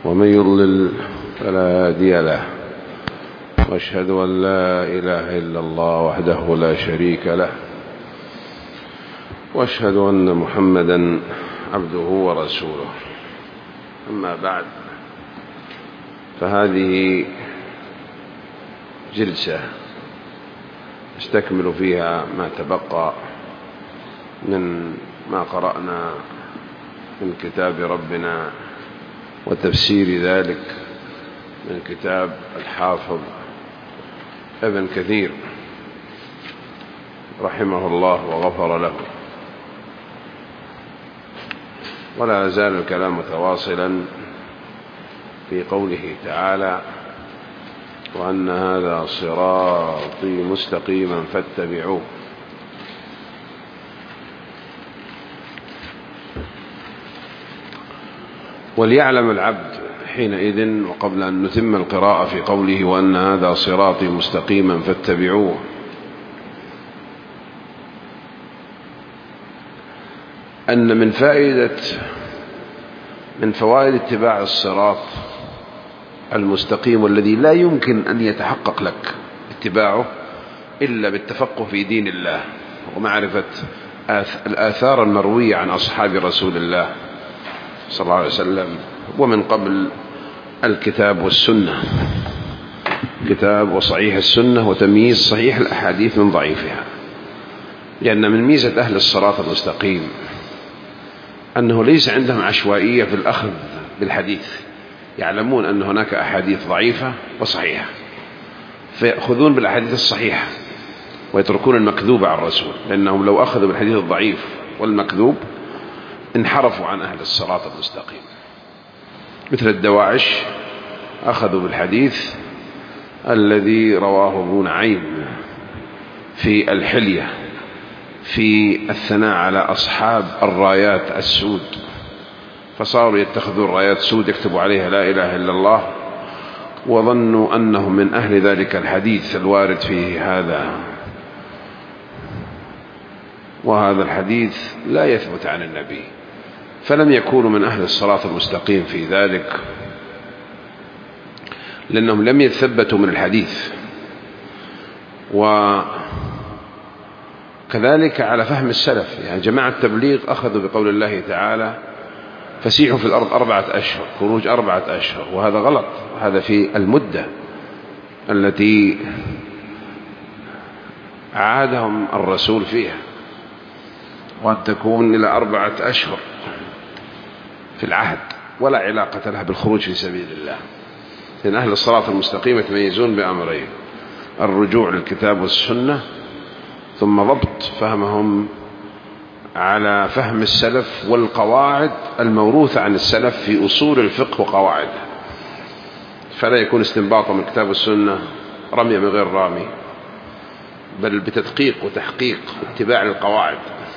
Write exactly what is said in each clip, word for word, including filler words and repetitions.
ومن يضلل فلا هادي له، وأشهد أن لا إله إلا الله وحده لا شريك له، وأشهد أن محمدا عبده ورسوله. أما بعد، فهذه جلسة نستكمل فيها ما تبقى من ما قرأنا من كتاب ربنا وتفسير ذلك من كتاب الحافظ ابن كثير رحمه الله وغفر له. ولا يزال الكلام متواصلا في قوله تعالى: وأن هذا صراطي مستقيما فاتبعوه. وليعلم العبد حينئذ، وقبل أن نتم القراءة في قوله وأن هذا صراطي مستقيما فاتبعوه، أن من فائدة من فوائد اتباع الصراط المستقيم، والذي لا يمكن أن يتحقق لك اتباعه إلا بالتفقه في دين الله ومعرفة الآثار المروية عن أصحاب رسول الله صلى الله عليه وسلم، ومن قبل الكتاب والسنة، كتاب وصحيح السنة، وتمييز صحيح الأحاديث من ضعيفها. لأن من ميزة أهل الصراط المستقيم أنه ليس عندهم عشوائية في الأخذ بالحديث، يعلمون أن هناك أحاديث ضعيفة وصحيحة، فيأخذون بالأحاديث الصحيحة ويتركون المكذوب عن الرسول، لأنهم لو أخذوا بالحديث الضعيف والمكذوب انحرفوا عن أهل الصراط المستقيم. مثل الدواعش أخذوا بالحديث الذي رواه ابن نعيم في الحلية في الثناء على أصحاب الرايات السود، فصاروا يتخذون رايات سود يكتبوا عليها لا إله إلا الله، وظنوا أنهم من أهل ذلك الحديث الوارد فيه هذا، وهذا الحديث لا يثبت عن النبي، فلم يكونوا من أهل الصراط المستقيم في ذلك، لأنهم لم يثبتوا من الحديث. وكذلك على فهم السلف، يعني جماعة التبليغ أخذوا بقول الله تعالى: فسيحوا في الأرض أربعة أشهر، خروج أربعة أشهر، وهذا غلط. هذا في المدة التي عادهم الرسول فيها، وأن تكون إلى أربعة أشهر في العهد، ولا علاقة لها بالخروج في سبيل الله. لأن أهل الصراط المستقيم يتميزون بأمرين: الرجوع للكتاب والسنة، ثم ضبط فهمهم على فهم السلف والقواعد الموروثة عن السلف في أصول الفقه وقواعده، فلا يكون استنباطا من كتاب السنة رمي من غير رامي، بل بتدقيق وتحقيق واتباع القواعد.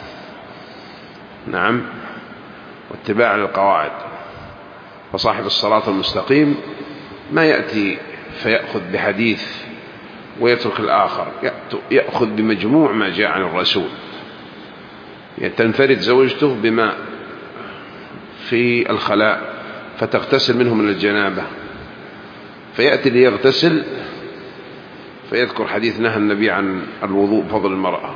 نعم، واتباع القواعد. فصاحب الصراط المستقيم ما يأتي فيأخذ بحديث ويترك الآخر، يأخذ بمجموع ما جاء عن الرسول. يعني تنفرد زوجته بماء في الخلاء فتغتسل منه من الجنابة، فيأتي ليغتسل فيذكر حديث نهى النبي عن الوضوء بفضل المرأة،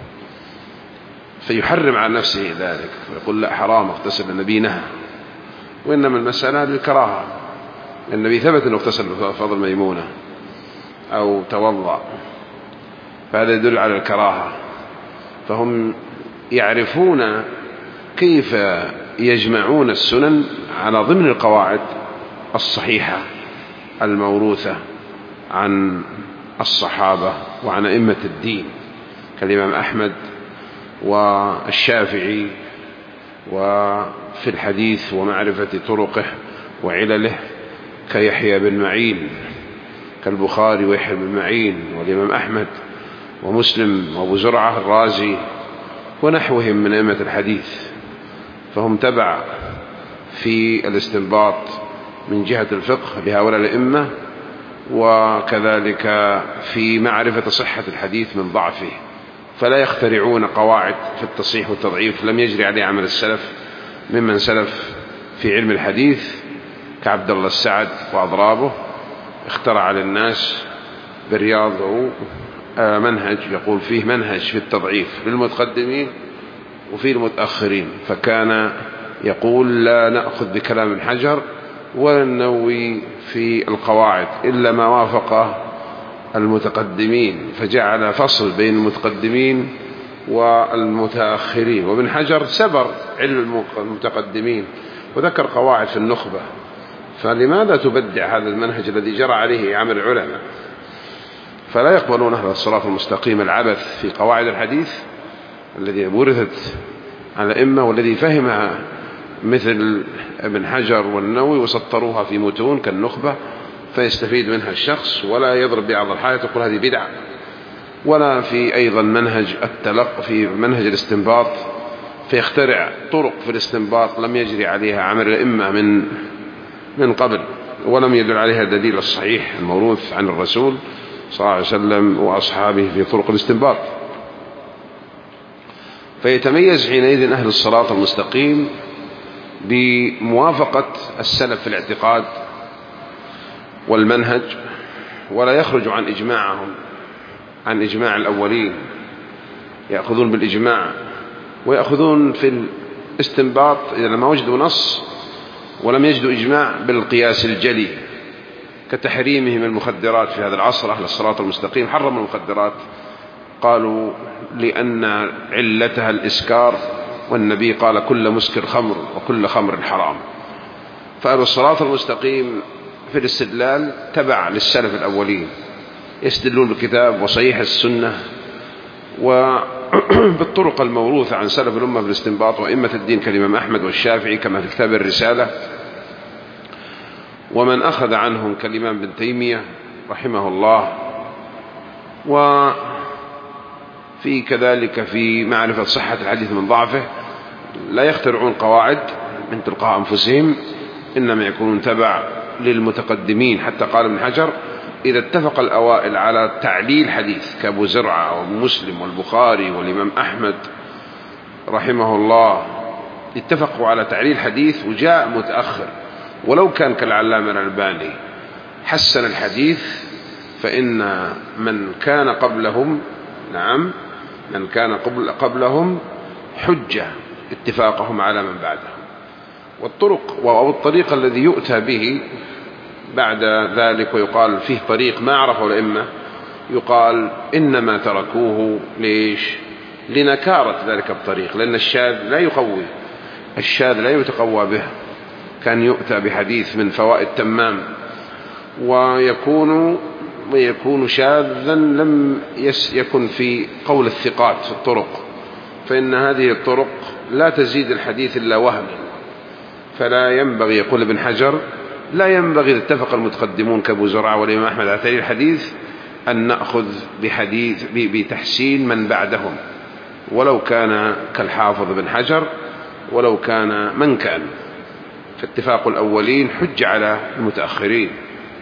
فيحرم على نفسه ذلك، ويقول لا حرام اغتسل، النبي نهى. وإنما المسألة بالكراهة، النبي ثبت أنه اغتسل بفضل ميمونة أو توضأ، فهذا يدل على الكراهة. فهم يعرفون كيف يجمعون السنن على ضمن القواعد الصحيحة الموروثة عن الصحابة وعن أئمة الدين كالإمام أحمد والشافعي، وفي الحديث ومعرفة طرقه وعلله كيحيى بن معين، كالبخاري ويحيى بن معين والإمام أحمد ومسلم وأبو زرعة الرازي ونحوهم من أئمة الحديث. فهم تبع في الاستنباط من جهة الفقه لهؤلاء الأئمة، وكذلك في معرفة صحة الحديث من ضعفه، فلا يخترعون قواعد في التصحيح والتضعيف لم يجري عليه عمل السلف ممن سلف في علم الحديث، كعبد الله السعد وأضرابه، اخترع للناس بالرياض منهج يقول فيه منهج في التضعيف للمتقدمين وفي المتأخرين، فكان يقول لا نأخذ بكلام ابن حجر ولا ننوي في القواعد إلا ما وافق المتقدمين، فجعل فصل بين المتقدمين والمتأخرين. وابن حجر سبر علم المتقدمين وذكر قواعد في النخبة، فلماذا تبدع هذا المنهج الذي جرى عليه عمل العلماء؟ فلا يقبلون أهل الصراط المستقيم العبث في قواعد الحديث الذي ورثت على الأئمة والذي فهمها مثل ابن حجر والنووي وسطروها في متون كالنخبة فيستفيد منها الشخص ولا يضرب بعض الحائط يقول هذه بدعة. ولا في أيضا منهج التلق في منهج الاستنباط فيخترع طرق في الاستنباط لم يجري عليها عمل الأئمة من من قبل ولم يدل عليها الدليل الصحيح الموروث عن الرسول صلى الله عليه وسلم وأصحابه في طرق الاستنباط. فيتميز حينئذ أهل الصراط المستقيم بموافقة السلف في الاعتقاد والمنهج، ولا يخرج عن إجماعهم عن إجماع الأولين، يأخذون بالإجماع ويأخذون في الاستنباط إذا لم وجدوا نص ولم يجدوا إجماع بالقياس الجلي كتحريمهم المخدرات في هذا العصر. أهل الصراط المستقيم حرموا المخدرات، قالوا لأن علتها الإسكار والنبي قال كل مسكر خمر وكل خمر حرام. فأهل الصراط المستقيم في الاستدلال تبع للسلف الأولين، يستدلون بالكتاب وصحيح السنة وبالطرق الموروثة عن سلف الأمة في الاستنباط وأئمة الدين كالإمام أحمد والشافعي كما في كتاب الرسالة، ومن أخذ عنهم كالإمام ابن تيمية رحمه الله، وفي كذلك في معرفة صحة الحديث من ضعفه لا يخترعون قواعد من تلقاء أنفسهم، إنما يكونون تبع للمتقدمين. حتى قال ابن حجر إذا اتفق الأوائل على تعليل حديث كأبو زرعة ومسلم والبخاري والإمام أحمد رحمه الله اتفقوا على تعليل حديث وجاء متأخر ولو كان كالعلامة الألباني حسن الحديث، فإن من كان قبلهم نعم من كان قبل قبلهم حجة اتفاقهم على من بعدهم. والطرق أو الطريق الذي يؤتى به بعد ذلك ويقال فيه طريق ما عرفه الأئمة يقال إنما تركوه ليش؟ لنكارة ذلك الطريق، لأن الشاذ لا يقوي الشاذ لا يتقوى به. كان يؤتى بحديث من فوائد تمام ويكون ويكون شاذا لم يكن في قول الثقات في الطرق، فإن هذه الطرق لا تزيد الحديث إلا وهما. فلا ينبغي يقول ابن حجر لا ينبغي إذا اتفق المتقدمون كأبو زرعة والإمام أحمد على تعليل الحديث أن نأخذ بحديث بتحسين من بعدهم ولو كان كالحافظ بن حجر ولو كان من كان، فاتفاق الأولين حج على المتأخرين.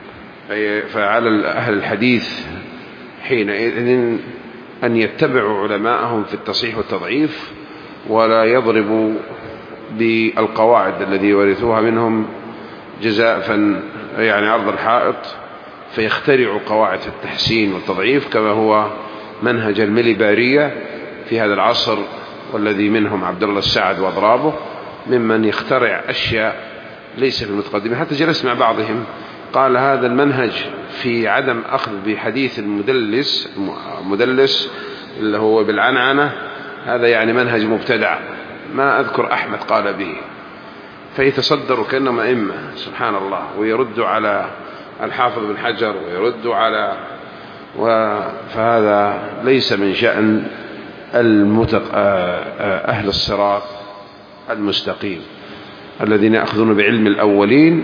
فعلى أهل الحديث حينئذ أن يتبعوا علماءهم في التصحيح والتضعيف ولا يضربوا بالقواعد الذي ورثوها منهم جزاء يعني عرض الحائط فيخترعوا قواعد التحسين والتضعيف كما هو منهج المليبارية في هذا العصر، والذي منهم عبد الله السعد وأضرابه ممن يخترع أشياء ليس في المتقدمين. حتى جلس مع بعضهم قال هذا المنهج في عدم أخذ بحديث المدلس مدلس اللي هو بالعنعنة، هذا يعني منهج مبتدع، ما أذكر أحمد قال به. فيتصدروا كأنهم أئمة سبحان الله، ويردوا على الحافظ بن حجر ويردوا على و... فهذا ليس من شأن المتق... أهل الصراط المستقيم الذين يأخذون بعلم الأولين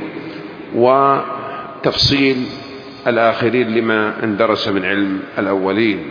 وتفصيل الآخرين لما اندرس من علم الأولين.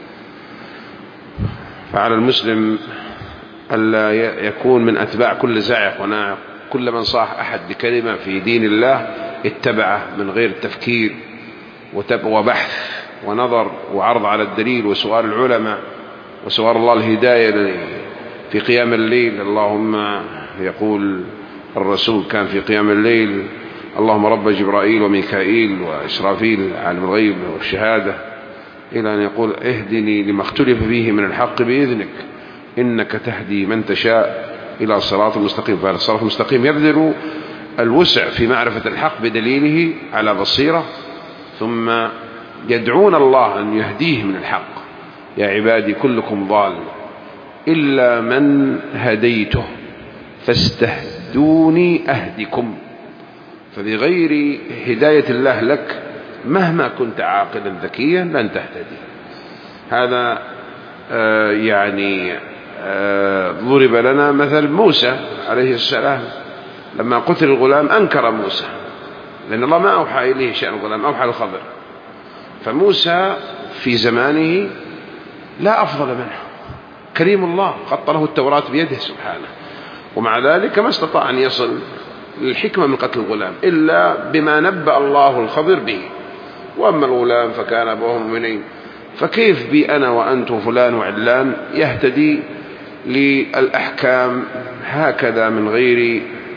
فعلى المسلم ألا يكون من أتباع كل زاعق وناعق، كل من صاح أحد بكلمة في دين الله اتبعه من غير تفكير وبحث ونظر وعرض على الدليل وسؤال العلماء وسؤال الله الهداية في قيام الليل. اللهم يقول الرسول كان في قيام الليل اللهم رب جبرائيل وميكائيل وإسرافيل عالم الغيب والشهادة، إلى أن يقول اهدني لما اختلف فيه من الحق بإذنك إنك تهدي من تشاء إلى صراط المستقيم. فهذا الصراط المستقيم يبذل الوسع في معرفة الحق بدليله على بصيرة، ثم يدعون الله أن يهديه من الحق. يا عبادي كلكم ضال إلا من هديته فاستهدوني أهدكم. فبغير هداية الله لك مهما كنت عاقلا ذكيا لن تهتدي. هذا آه يعني آه ضرب لنا مثل موسى عليه السلام لما قتل الغلام أنكر موسى، لأن الله ما أوحى إليه شأن الغلام، أوحى الخضر. فموسى في زمانه لا أفضل منه، كريم الله قط له التوراة بيده سبحانه، ومع ذلك ما استطاع أن يصل للحكمة من قتل الغلام إلا بما نبأ الله الخضر به. وأما الغلام فكان أبوه مؤمنين. فكيف بي أنا وأنت وفلان وعلان يهتدي للأحكام هكذا من غير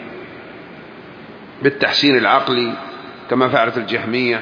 بالتحسين العقلي كما فعلت الجهمية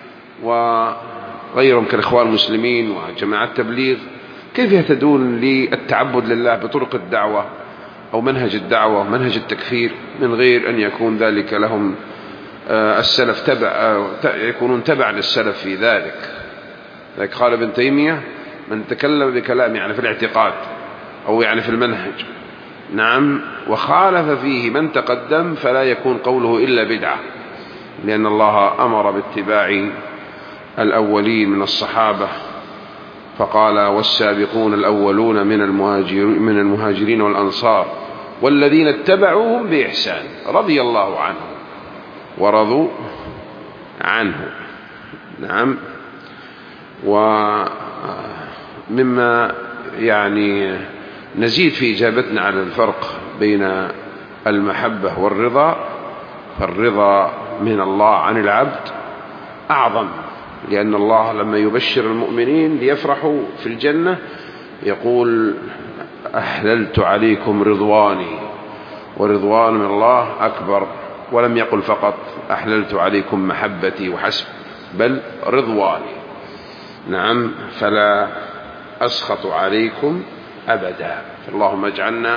وغيرهم كالإخوان المسلمين وجماعة التبليغ؟ كيف يهتدون للتعبد لله بطرق الدعوة أو منهج الدعوة ومنهج التكفير من غير أن يكون ذلك لهم السلف تبع، يكونون تبع للسلف في ذلك؟ لذلك قال ابن تيمية من تكلم بكلام يعني في الاعتقاد أو يعني في المنهج، نعم، وخالف فيه من تقدم فلا يكون قوله إلا بدعة، لأن الله أمر باتباع الأولين من الصحابة فقال والسابقون الأولون من المهاجرين من المهاجرين والأنصار والذين اتبعوهم بإحسان رضي الله عنهم ورضوا عنه. نعم. ومما يعني نزيد في إجابتنا على الفرق بين المحبة والرضا، فالرضا من الله عن العبد أعظم، لأن الله لما يبشر المؤمنين ليفرحوا في الجنة يقول أحللت عليكم رضواني، ورضوان من الله أكبر، ولم يقل فقط أحللت عليكم محبتي وحسب، بل رضواني. نعم. فلا أسخط عليكم أبدا. اللهم اجعلنا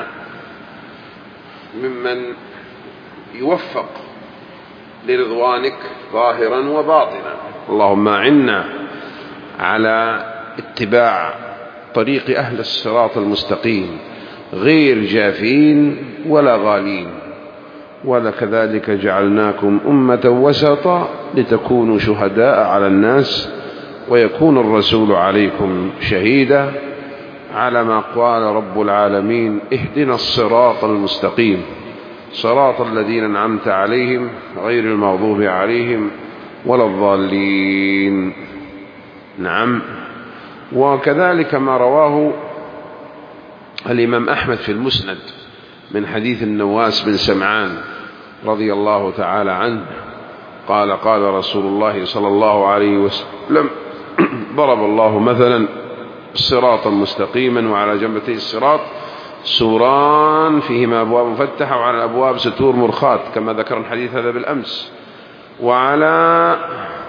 ممن يوفق لرضوانك ظاهرا وباطنا. اللهم أعنا على اتباع طريق أهل الصراط المستقيم غير جافين ولا غالين. ولكذلك جعلناكم أمة وسطا لتكونوا شهداء على الناس ويكون الرسول عليكم شهيدا، على ما قال رب العالمين اهدنا الصراط المستقيم صراط الذين أنعمت عليهم غير المغضوب عليهم ولا الضالين. نعم. وكذلك ما رواه الإمام أحمد في المسند من حديث النواس بن سمعان رضي الله تعالى عنه قال قال رسول الله صلى الله عليه وسلم ضرب الله مثلا صراطا مستقيما وعلى جنبتي الصراط سوران فيهما أبواب مفتحة وعلى الأبواب ستور مرخاة، كما ذكر الحديث هذا بالأمس. وعلى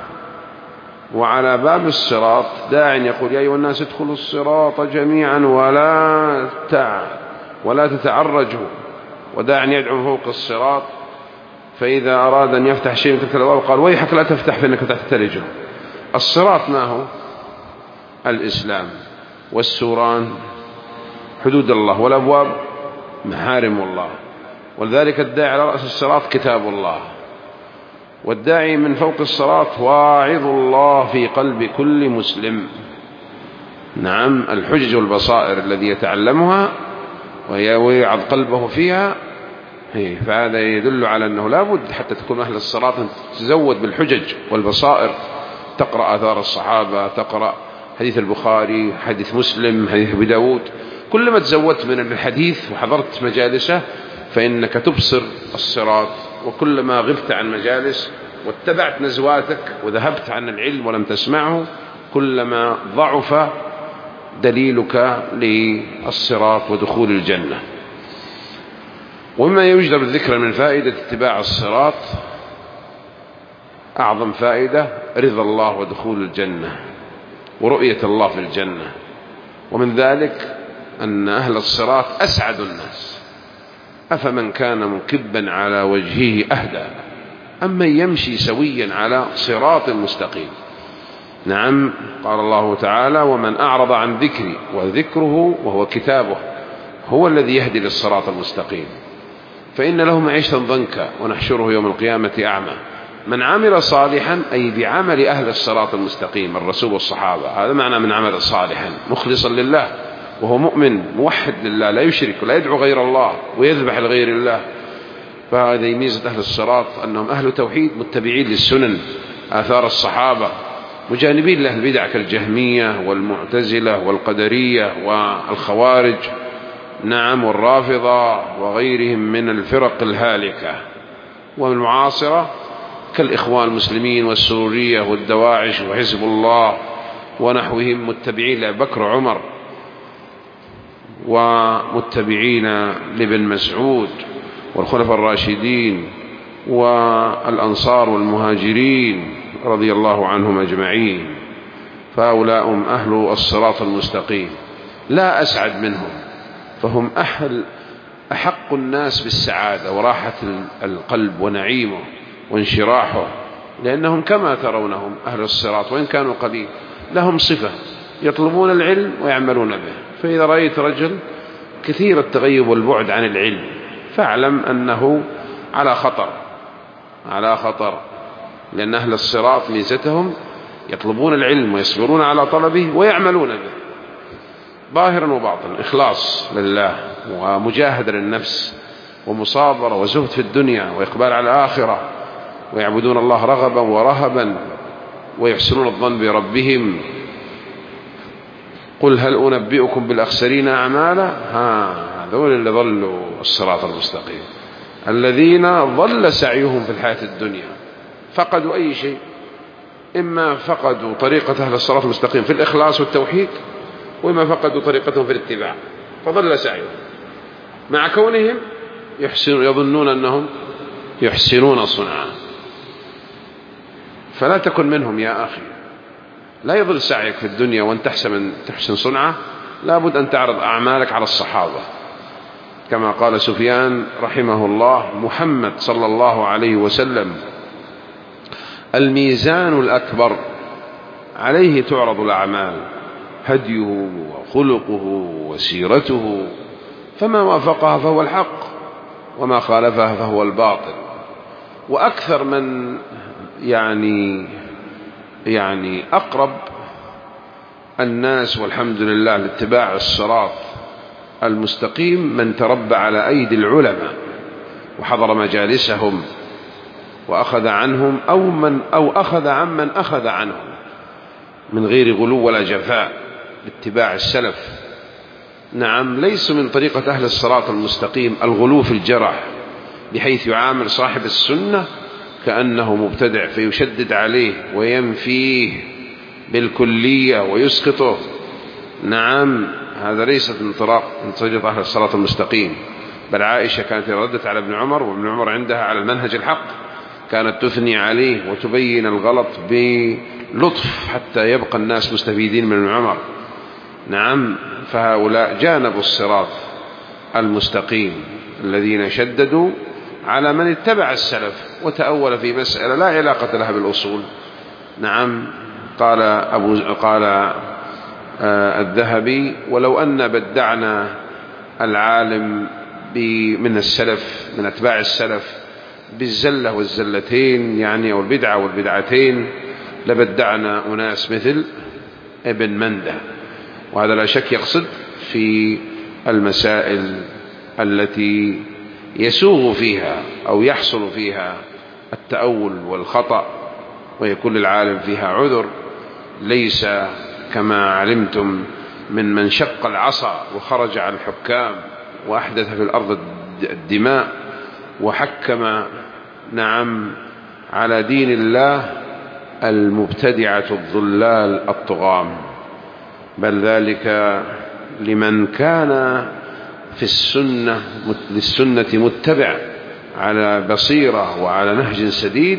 وعلى باب الصراط داع يقول يا أيها الناس ادخلوا الصراط جميعا ولا تع ولا تتعرجوا، وداع يدعو من فوق الصراط فإذا أراد أن يفتح شيء من تلك الأبواب قال ويحك لا تفتح فإنك تحترجه. الصراط ما هو؟ الإسلام، والسوران حدود الله، والأبواب محارم الله. ولذلك الداعي على رأس الصراط كتاب الله، والداعي من فوق الصراط واعظ الله في قلب كل مسلم. نعم. الحجج والبصائر الذي يتعلمها ويوعظ قلبه فيها، فهذا يدل على أنه لا بد حتى تكون أهل الصراط تزود بالحجج والبصائر، تقرأ آثار الصحابة، تقرأ حديث البخاري، حديث مسلم، حديث أبي داود. كلما تزودت من الحديث وحضرت مجالسه فإنك تبصر الصراط، وكلما غبت عن مجالس واتبعت نزواتك وذهبت عن العلم ولم تسمعه كلما ضعف دليلك للصراط ودخول الجنة. ومما يجدر الذكر من فائدة اتباع الصراط أعظم فائدة رضا الله ودخول الجنة ورؤية الله في الجنة. ومن ذلك أن أهل الصراط أسعد الناس، أفمن كان مكبا على وجهه أهدى أمن يمشي سويا على صراط مستقيم. نعم، قال الله تعالى: ومن أعرض عن ذكري وذكره وهو كتابه هو الذي يهدي للصراط المستقيم فإن له معيشة ضنكا ونحشره يوم القيامة أعمى. من عمل صالحا أي بعمل أهل الصراط المستقيم الرسول والصحابة، هذا معنى من عمل صالحا مخلصا لله وهو مؤمن موحد لله لا يشرك ولا يدعو غير الله ويذبح لغير الله. فهذه ميزة أهل الصراط أنهم أهل توحيد متبعين للسنن آثار الصحابة مجانبين لأهل البدع كالجهمية والمعتزلة والقدرية والخوارج، نعم، والرافضة وغيرهم من الفرق الهالكة والمعاصرة كالإخوان المسلمين والسرورية والدواعش وحزب الله ونحوهم، متبعين لأبي بكر وعمر ومتبعين لابن مسعود والخلفاء الراشدين والأنصار والمهاجرين رضي الله عنهم أجمعين. فهؤلاء هم أهل الصراط المستقيم لا أسعد منهم، فهم أهل أحق الناس بالسعادة وراحة القلب ونعيمه وانشراحه، لأنهم كما ترونهم أهل الصراط وإن كانوا قليل لهم صفة يطلبون العلم ويعملون به. فإذا رأيت رجل كثير التغيب والبعد عن العلم فاعلم أنه على خطر على خطر لأن أهل الصراط ميزتهم يطلبون العلم ويصبرون على طلبه ويعملون به ظاهرا وباطنا، إخلاص لله ومجاهدة للنفس ومصابرة وزهد في الدنيا وإقبال على الآخرة، ويعبدون الله رغبا ورهبا ويحسنون الظن بربهم. قل هل أنبئكم بالأخسرين أعمالا؟ ها هذول اللي ضلوا الصراط المستقيم، الذين ضل سعيهم في الحياة الدنيا، فقدوا أي شيء، إما فقدوا طريقة أهل الصراط المستقيم في الإخلاص والتوحيد، وإما فقدوا طريقتهم في الاتباع فضل سعيهم، مع كونهم يحسنون يظنون أنهم يحسنون صنعا. فلا تكن منهم يا أخي، لا يضل سعيك في الدنيا وأن تحسن تحسن صنعة، لابد أن تعرض أعمالك على الصحابة كما قال سفيان رحمه الله: محمد صلى الله عليه وسلم الميزان الأكبر عليه تعرض الأعمال، هديه وخلقه وسيرته، فما وافقها فهو الحق وما خالفها فهو الباطل. وأكثر من يعني يعني أقرب الناس والحمد لله لاتباع الصراط المستقيم من تربى على أيدي العلماء وحضر مجالسهم وأخذ عنهم أو من أو أخذ عمن أخذ عنهم من غير غلو ولا جفاء لاتباع السلف. نعم، ليس من طريقة أهل الصراط المستقيم الغلو في الجرح بحيث يعامل صاحب السنة كأنه مبتدع فيشدد عليه وينفيه بالكلية ويسقطه. نعم، هذا ليست من طريقة أهل الصراط المستقيم. بل عائشة كانت ردت على ابن عمر وابن عمر عندها على المنهج الحق، كانت تثني عليه وتبين الغلط بلطف حتى يبقى الناس مستفيدين من ابن عمر. نعم، فهؤلاء جانبوا الصراط المستقيم الذين شددوا على من اتبع السلف وتأول في مسألة لا علاقة لها بالأصول. نعم، قال أبو قال آه الذهبي: ولو أن بدعنا العالم من السلف من أتباع السلف بالزلة والزلتين يعني أو البدعة والبدعتين لبدعنا أناس مثل ابن منده. وهذا لا شك يقصد في المسائل التي يسوغ فيها أو يحصل فيها التأول والخطأ ويكون للعالم فيها عذر، ليس كما علمتم من من شق العصا وخرج على الحكام وأحدث في الأرض الدماء وحكم نعم على دين الله المبتدعة الضلال الطغام، بل ذلك لمن كان في السنة للسنة متبع على بصيرة وعلى نهج سديد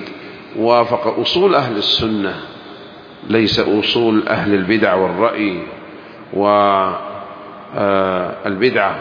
وافق أصول أهل السنة، ليس أصول أهل البدع والرأي والبدعة،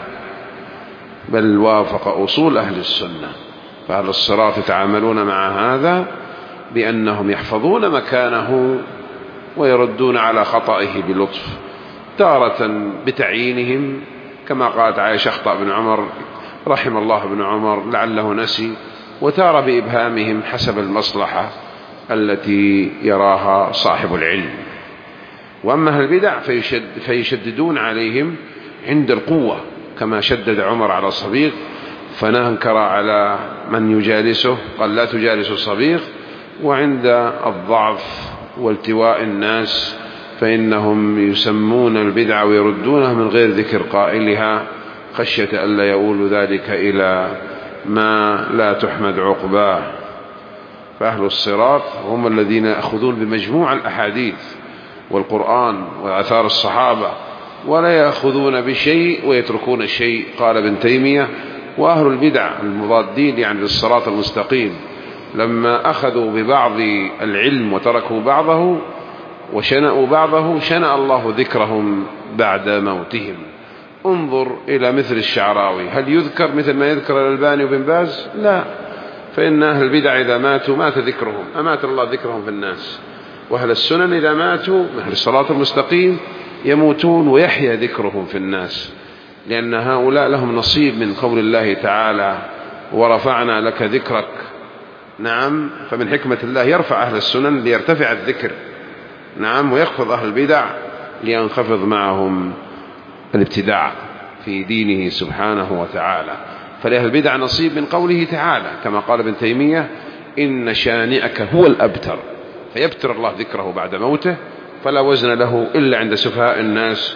بل وافق أصول أهل السنة. فأهل الصراط يتعاملون مع هذا بأنهم يحفظون مكانه ويردون على خطئه بلطف، تارة بتعيينهم كما قالت عائشة أخطأ بن عمر رحم الله ابن عمر لعله نسي، وتارة بإبهامهم حسب المصلحة التي يراها صاحب العلم. وأما أهل البدع فيشد فيشددون عليهم عند القوة، كما شدد عمر على الصبيغ فننكر على من يجالسه قال لا تجالس الصبيغ، وعند الضعف والتواء الناس فإنهم يسمون البدع ويردونها من غير ذكر قائلها خشية ألا يؤول ذلك إلى ما لا تحمد عقباه. فأهل الصراط هم الذين يأخذون بمجموع الأحاديث والقرآن وآثار الصحابة، ولا يأخذون بشيء ويتركون شيء. قال ابن تيمية: وأهل البدع المضادين يعني للصراط المستقيم لما أخذوا ببعض العلم وتركوا بعضه وشنأوا بعضه شنأ الله ذكرهم بعد موتهم. انظر إلى مثل الشعراوي، هل يذكر مثل ما يذكر الألباني وبن باز؟ لا، فإن أهل البدع إذا ماتوا مات ذكرهم، أمات الله ذكرهم في الناس. وأهل السنن إذا ماتوا أهل الصراط المستقيم يموتون ويحيى ذكرهم في الناس، لأن هؤلاء لهم نصيب من قول الله تعالى: ورفعنا لك ذكرك. نعم، فمن حكمة الله يرفع أهل السنن ليرتفع الذكر، نعم، ويخفض أهل البدع لينخفض معهم الابتداع في دينه سبحانه وتعالى. فلأهل البدع نصيب من قوله تعالى كما قال ابن تيمية: إن شانئك هو الأبتر، فيبتر الله ذكره بعد موته، فلا وزن له إلا عند سفهاء الناس،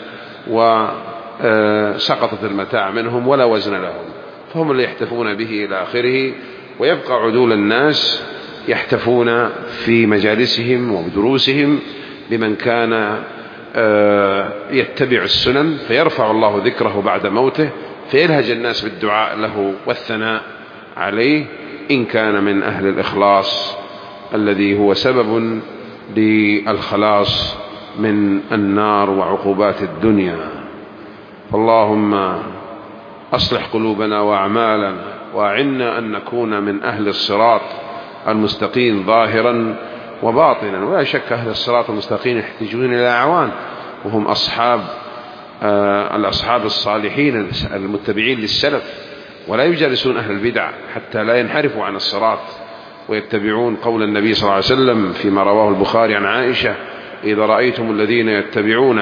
وسقطت المتاع منهم ولا وزن لهم، فهم اللي يحتفون به إلى آخره. ويبقى عدول الناس يحتفون في مجالسهم ودروسهم بمن كان يتبع السنن، فيرفع الله ذكره بعد موته، فيلهج الناس بالدعاء له والثناء عليه إن كان من أهل الإخلاص الذي هو سبب للخلاص من النار وعقوبات الدنيا. فاللهم أصلح قلوبنا وأعمالنا، وأعنا أن نكون من أهل الصراط المستقيم ظاهرا وباطنا. ولا شك أهل الصراط المستقيم يحتاجون إلى أعوان، وهم أصحاب آه الأصحاب الصالحين المتبعين للسلف، ولا يجالسون أهل البدع حتى لا ينحرفوا عن الصراط ويتبعون قول النبي صلى الله عليه وسلم فيما رواه البخاري عن عائشة: إذا رأيتم الذين يتبعون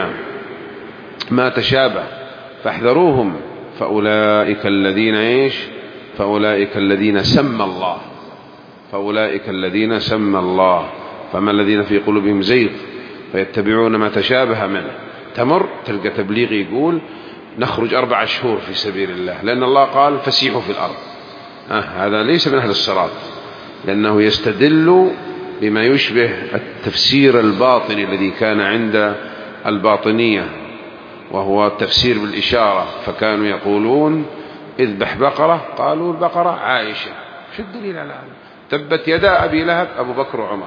ما تشابه فاحذروهم فأولئك الذين إيش فأولئك الذين سمى الله فأولئك الذين سمى الله فما الذين في قلوبهم زيغ فيتبعون ما تشابه منه. تمر تلقى تبليغ يقول نخرج أربع شهور في سبيل الله، لأن الله قال فسيحوا في الأرض. آه هذا ليس من أهل الصراط، لأنه يستدل بما يشبه التفسير الباطني الذي كان عند الباطنية، وهو التفسير بالإشارة. فكانوا يقولون اذبح بقرة، قالوا البقرة عائشة. شو الدليل على هذا؟ تبت يدا أبي لهب أبو بكر وعمر.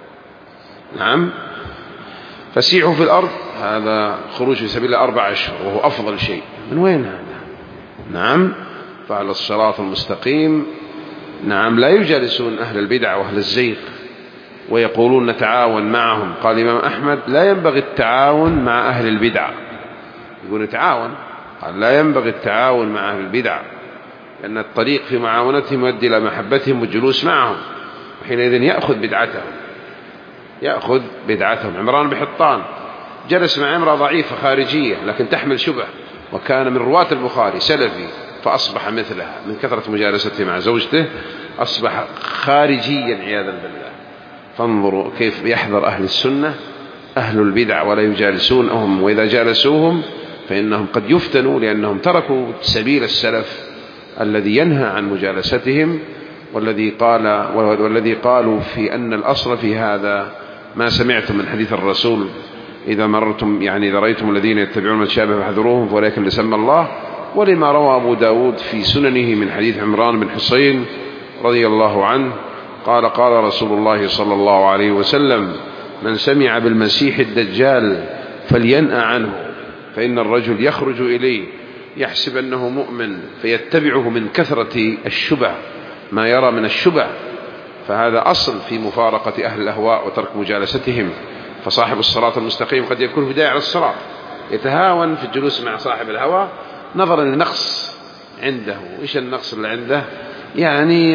نعم، فسيحوا في الأرض هذا خروج في سبيل الله أربع أشهر وهو أفضل شيء. من وين هذا؟ نعم، فعلى الصراط المستقيم نعم لا يجالسون أهل البدع وأهل الزيغ ويقولون نتعاون معهم. قال الإمام أحمد لا ينبغي التعاون مع أهل البدع، يقول نتعاون، قال لا ينبغي التعاون مع أهل البدع، لأن الطريق في معاونتهم يؤدي إلى محبتهم والجلوس معهم، وحينئذ يأخذ بدعتهم يأخذ بدعتهم. عمران بحطان جلس مع امرأة ضعيفة خارجية لكن تحمل شبه، وكان من رواة البخاري سلفي، فأصبح مثلها من كثرة مجالسته مع زوجته، أصبح خارجيا عياذا بالله. فانظروا كيف يحذر أهل السنة أهل البدع ولا يجالسونهم، وإذا جالسوهم فإنهم قد يفتنوا، لأنهم تركوا سبيل السلف الذي ينهى عن مجالستهم، والذي قال والذي قالوا في أن الأصل في هذا ما سمعتم من حديث الرسول: إذا مرتم يعني إذا رأيتم الذين يتبعون ما تشابه فاحذروهم فأولئك الذين سمى الله. ولما روى أبو داود في سننه من حديث عمران بن حسين رضي الله عنه قال قال رسول الله صلى الله عليه وسلم: من سمع بالمسيح الدجال فلينأ عنه، فإن الرجل يخرج إليه يحسب أنه مؤمن فيتبعه من كثرة الشبع ما يرى من الشبع، فهذا أصل في مفارقة أهل الأهواء وترك مجالستهم. فصاحب الصراط المستقيم قد يكون هداية على الصراط، يتهاون في الجلوس مع صاحب الهوى نظرا لنقص عنده. إيش النقص اللي عنده؟ يعني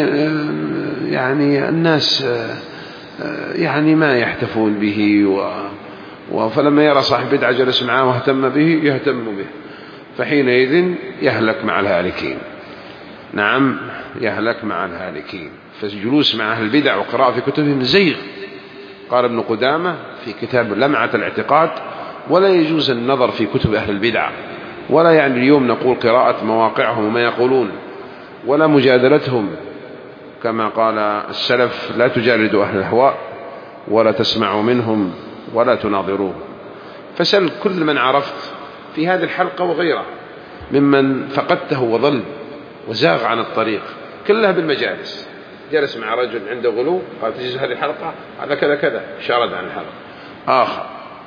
يعني الناس يعني ما يحتفون به، و فلما يرى صاحب بدعة جلس معه واهتم به يهتم به، فحينئذ يهلك مع الهالكين. نعم، يهلك مع الهالكين. فالجلوس مع أهل البدع وقراءة في كتبهم زيغ. قال ابن قدامة في كتاب لمعة الاعتقاد: ولا يجوز النظر في كتب أهل البدع، ولا يعني اليوم نقول قراءة مواقعهم وما يقولون، ولا مجادلتهم، كما قال السلف: لا تجالدوا أهل الهواء ولا تسمعوا منهم ولا تناظروه. فسل كل من عرفت في هذه الحلقة وغيرها ممن فقدته وظل وزاغ عن الطريق، كلها بالمجالس. جلس مع رجل عنده غلو قال: تجلس هذه الحلقة على كذا كذا، شارد عن الحلقة. آخر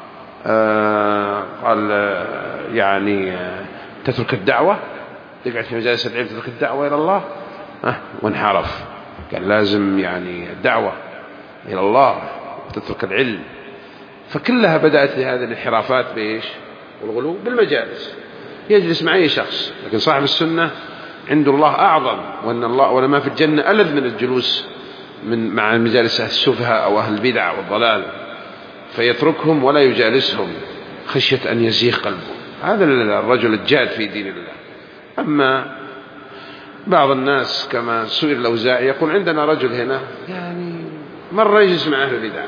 آه قال آه يعني آه تترك الدعوة، تقعد في مجالس العلم تترك الدعوة إلى الله، آه وانحرف. كان لازم يعني الدعوة إلى الله وتترك العلم. فكلها بدأت هذه الانحرافات بإيش؟ والغلو بالمجالس. يجلس مع أي شخص، لكن صاحب السنة عنده الله أعظم، وأن الله ولما في الجنة ألذ من الجلوس من مع مجالس السفهاء أو أهل البدع والضلال، فيتركهم ولا يجالسهم خشية أن يزيغ قلبه. هذا الرجل الجاد في دين الله. أما بعض الناس كما سئل الأوزاعي يقول: عندنا رجل هنا يعني مرة يجلس مع أهل البدع،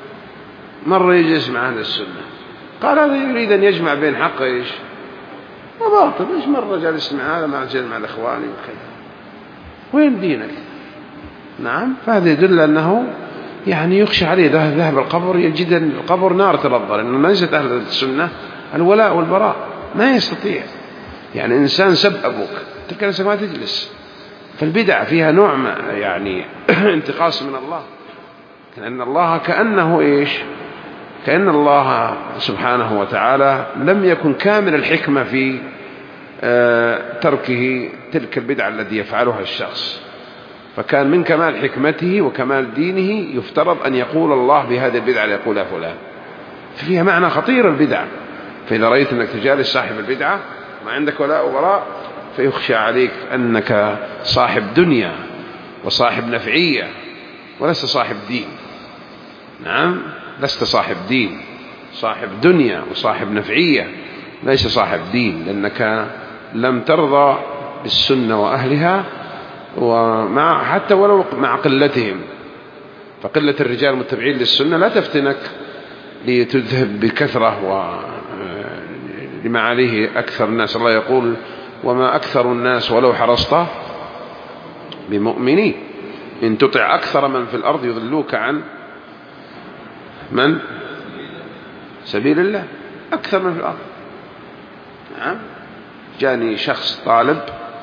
مرة يجلس مع أهل السنة. قال: هذا يريد أن يجمع بين حق إيش وباطل. إيش مرة جالس مع هذا مع جل مع الإخوان وكذا، وين دينك؟ نعم. فهذا يدل أنه يعني يخشى عليه ذهب القبر، يجد القبر نار تلظى، لأنه منزلة أهل السنة الولاء والبراء. ما يستطيع يعني إنسان سب أبوك تلك نفسك ما تجلس. فالبدع فيها نوع يعني انتقاص من الله، لأن الله كأنه إيش؟ كأن الله سبحانه وتعالى لم يكن كامل الحكمة في تركه تلك البدعة التي يفعلها الشخص. فكان من كمال حكمته وكمال دينه يفترض أن يقول الله بهذه البدعة اللي يقولها فلان. فيها معنى خطير البدعة. فإذا رأيت أنك تجالس صاحب البدعة ما عندك ولاء وبراء، فيخشى عليك أنك صاحب دنيا وصاحب نفعية ولست صاحب دين. نعم، لست صاحب دين، صاحب دنيا وصاحب نفعية، ليس صاحب دين، لأنك لم ترضى بالسنة وأهلها، ومع حتى ولو مع قلتهم. فقلة الرجال المتبعين للسنة لا تفتنك لتذهب بكثرة ولما عليه أكثر الناس. الله يقول: وما أكثر الناس ولو حرصت بمؤمنين، إن تطع أكثر من في الأرض يضلوك عن من؟ سبيل الله. أكثر من في الأرض. نعم. جاني شخص طالب،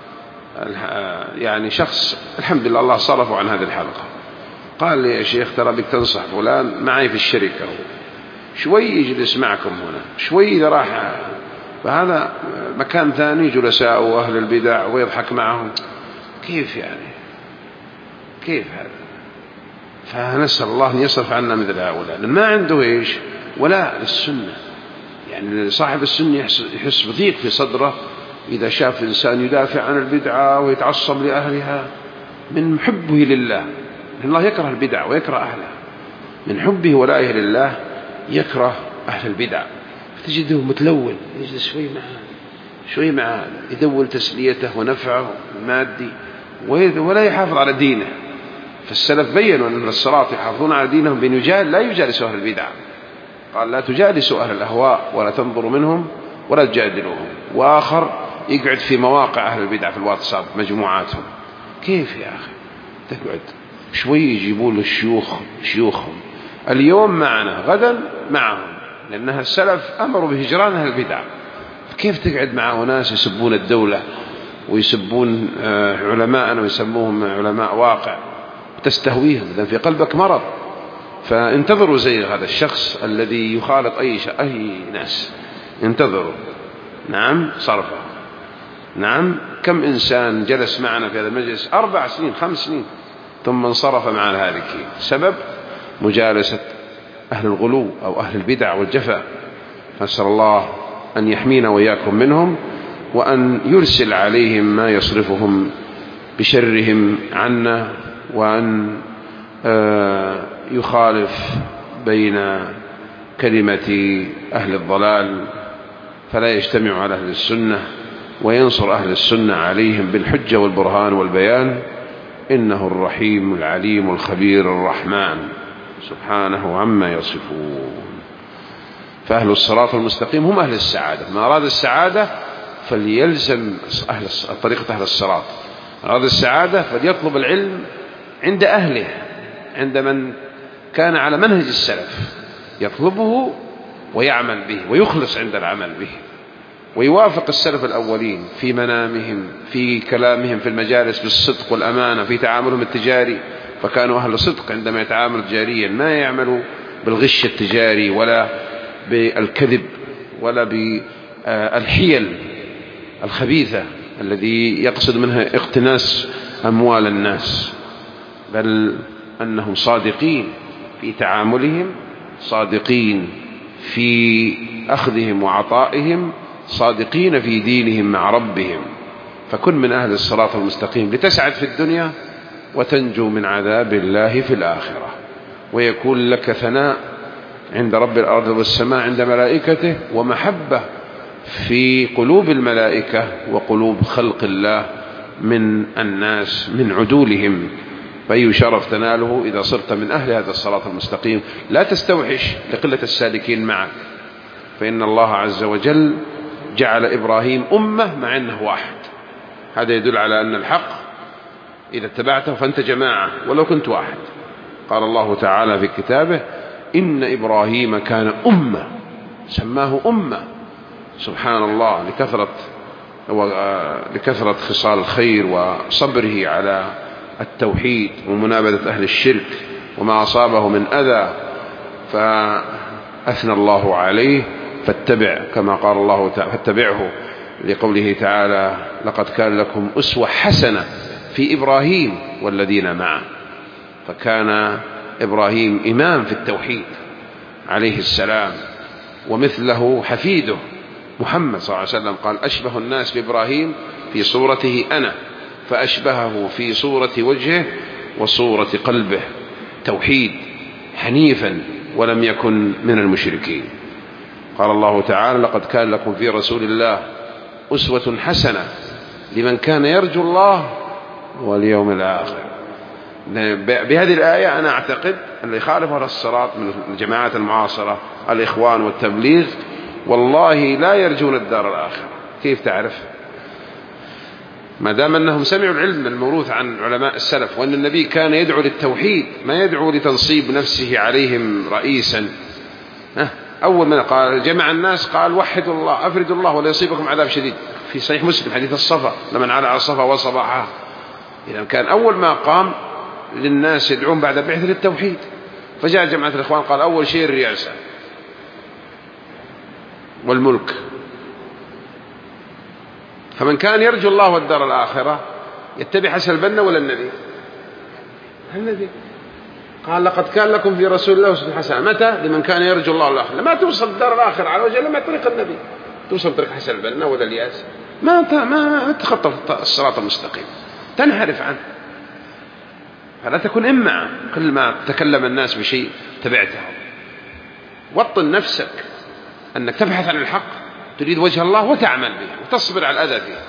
يعني شخص الحمد لله الله صرفه عن هذه الحلقة، قال لي: يا شيخ ترى بك تنصح فلان معي في الشركة، شوي يجلس معكم هنا، شوي إذا راح فهذا مكان ثاني جلساء وأهل البدع ويضحك معهم. كيف يعني؟ كيف هذا؟ فنسأل الله أن يصرف عنا مثل هؤلاء، لأن ما عنده إيش ولا للسنة. يعني صاحب السنة يحس بضيق في صدره إذا شاف إنسان يدافع عن البدعة ويتعصب لأهلها من حبه لله. الله يكره البدع ويكره أهلها، من حبه ولائه لله يكره أهل البدع. فتجده متلون، يجلس شوي معه شوي معه يدول تسليته ونفعه المادي ولا يحافظ على دينه. فالسلف بيّنوا أن الصراط يحافظون على دينهم بأن يجال لا يجالسوا أهل البدع. قال: لا تجالسوا أهل الأهواء ولا تنظروا منهم ولا تجادلوهم. وآخر يقعد في مواقع أهل البدع في الواتساب مجموعاتهم. كيف يا أخي تقعد شوي يجيبون الشيوخ شيوخهم اليوم معنا غدا معهم، لأنها السلف أمروا بهجران أهل البدع. كيف تقعد مع ناس يسبون الدولة ويسبون علماءنا ويسموهم علماء واقع، تستهويهم، إذن في قلبك مرض. فانتظروا زي هذا الشخص الذي يخالط أي, أي ناس، انتظروا. نعم صرفه. نعم كم إنسان جلس معنا في هذا المجلس أربع سنين خمس سنين ثم انصرف مع الهالكين، سبب مجالسة أهل الغلو أو أهل البدع والجفا. نسأل الله أن يحمينا وإياكم منهم، وأن يرسل عليهم ما يصرفهم بشرهم عنا، وأن يخالف بين كلمة أهل الضلال فلا يجتمع على أهل السنة، وينصر أهل السنة عليهم بالحجة والبرهان والبيان. إنه الرحيم العليم الخبير الرحمن سبحانه عما يصفون. فأهل الصراط المستقيم هم أهل السعادة. من أراد السعادة فليلزم أهل طريقة أهل الصراط. من أراد السعادة فليطلب العلم عند أهله، عند من كان على منهج السلف، يطلبه ويعمل به ويخلص عند العمل به، ويوافق السلف الأولين في منامهم، في كلامهم في المجالس بالصدق والأمانة، في تعاملهم التجاري، فكانوا أهل صدق عندما يتعاملوا تجاريا، ما يعملوا بالغش التجاري ولا بالكذب ولا بالحيل الخبيثة الذي يقصد منها اقتناس أموال الناس، بل أنهم صادقين في تعاملهم، صادقين في أخذهم وعطائهم، صادقين في دينهم مع ربهم. فكن من أهل الصراط المستقيم لتسعد في الدنيا وتنجو من عذاب الله في الآخرة، ويكون لك ثناء عند رب الأرض والسماء عند ملائكته، ومحبة في قلوب الملائكة وقلوب خلق الله من الناس من عدولهم. فأي شرف تناله إذا صرت من أهل هذا الصراط المستقيم. لا تستوحش لقلة السالكين معك، فإن الله عز وجل جعل إبراهيم أمة مع أنه واحد. هذا يدل على أن الحق إذا اتبعته فأنت جماعة ولو كنت واحد. قال الله تعالى في كتابه: إن إبراهيم كان أمة، سماه أمة، سبحان الله، لكثرة لكثرة خصال الخير وصبره على التوحيد ومنابذة أهل الشرك وما أصابه من أذى، فأثنى الله عليه. فاتبع كما قال الله تعالى، فاتبعه لقوله تعالى: لقد كان لكم أسوة حسنة في إبراهيم والذين معه. فكان إبراهيم إمام في التوحيد عليه السلام، ومثله حفيده محمد صلى الله عليه وسلم قال: أشبه الناس بإبراهيم في صورته أنا، فأشبهه في صورة وجهه وصورة قلبه، توحيد حنيفا ولم يكن من المشركين. قال الله تعالى: لقد كان لكم في رسول الله أسوة حسنة لمن كان يرجو الله واليوم الآخر. بهذه الآية أنا أعتقد أن اللي يخالف هذا الصراط من الجماعات المعاصرة، الإخوان والتبليغ، والله لا يرجون الدار الآخرة. كيف تعرف؟ ما دام أنهم سمعوا العلم الموروث عن علماء السلف، وأن النبي كان يدعو للتوحيد ما يدعو لتنصيب نفسه عليهم رئيسا. أول ما قال جمع الناس قال: وحدوا الله، أفردوا الله ولا يصيبكم عذاب شديد، في صحيح مسلم حديث الصفا لمن على الصفا وصباحها. إذا كان أول ما قام للناس يدعون بعد البعث للتوحيد. فجاء جماعة الإخوان قال: أول شيء الرئاسة والملك. فمن كان يرجو الله والدار الآخرة يتبع حسن البنا ولا النبي؟ النبي قال: لقد كان لكم في رسول الله أسوة حسنة. متى؟ لمن كان يرجو الله والآخرة. لما توصل الدار الآخرة على وجه لما طريق النبي، توصل طريق حسن البنا ولا الياس، ما ما تخطى الصراط المستقيم، تنحرف عنه. فلا تكن إمعة، كل ما تكلم الناس بشيء تبعته. وطن نفسك أنك تبحث عن الحق، تريد وجه الله وتعمل به وتصبر على الأذى فيه،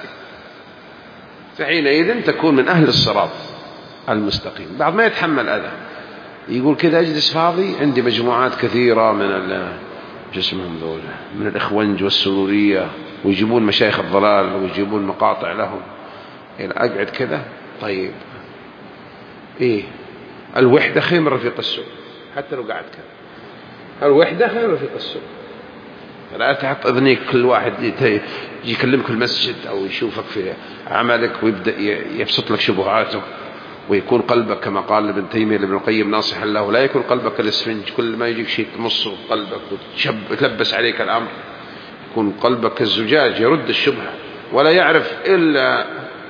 فحينئذ تكون من أهل الصراط المستقيم. بعض ما يتحمل أذى، يقول كذا أجلس فاضي، عندي مجموعات كثيرة من جسمهم ذول من الإخوانج والسرورية، ويجيبون مشايخ الضلال ويجيبون مقاطع لهم، أقعد كذا. طيب إيه؟ الوحدة خير من رفيق السوء، حتى لو قعد كذا، الوحدة خير من رفيق السوء. لا تحط أذنيك كل واحد يكلمك في المسجد أو يشوفك في عملك ويبدأ يبسط لك شبهاته ويكون قلبك كما قال ابن تيمية لابن القيم ناصحا له، لا يكون قلبك كالاسفنج، كل ما يجيك شيء تمصه قلبك وتلبس عليك الأمر. يكون قلبك كالزجاج يرد الشبهة، ولا يعرف إلا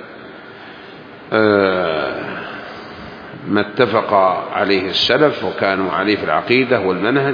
ما اتفق عليه السلف وكانوا عليه في العقيدة والمنهج،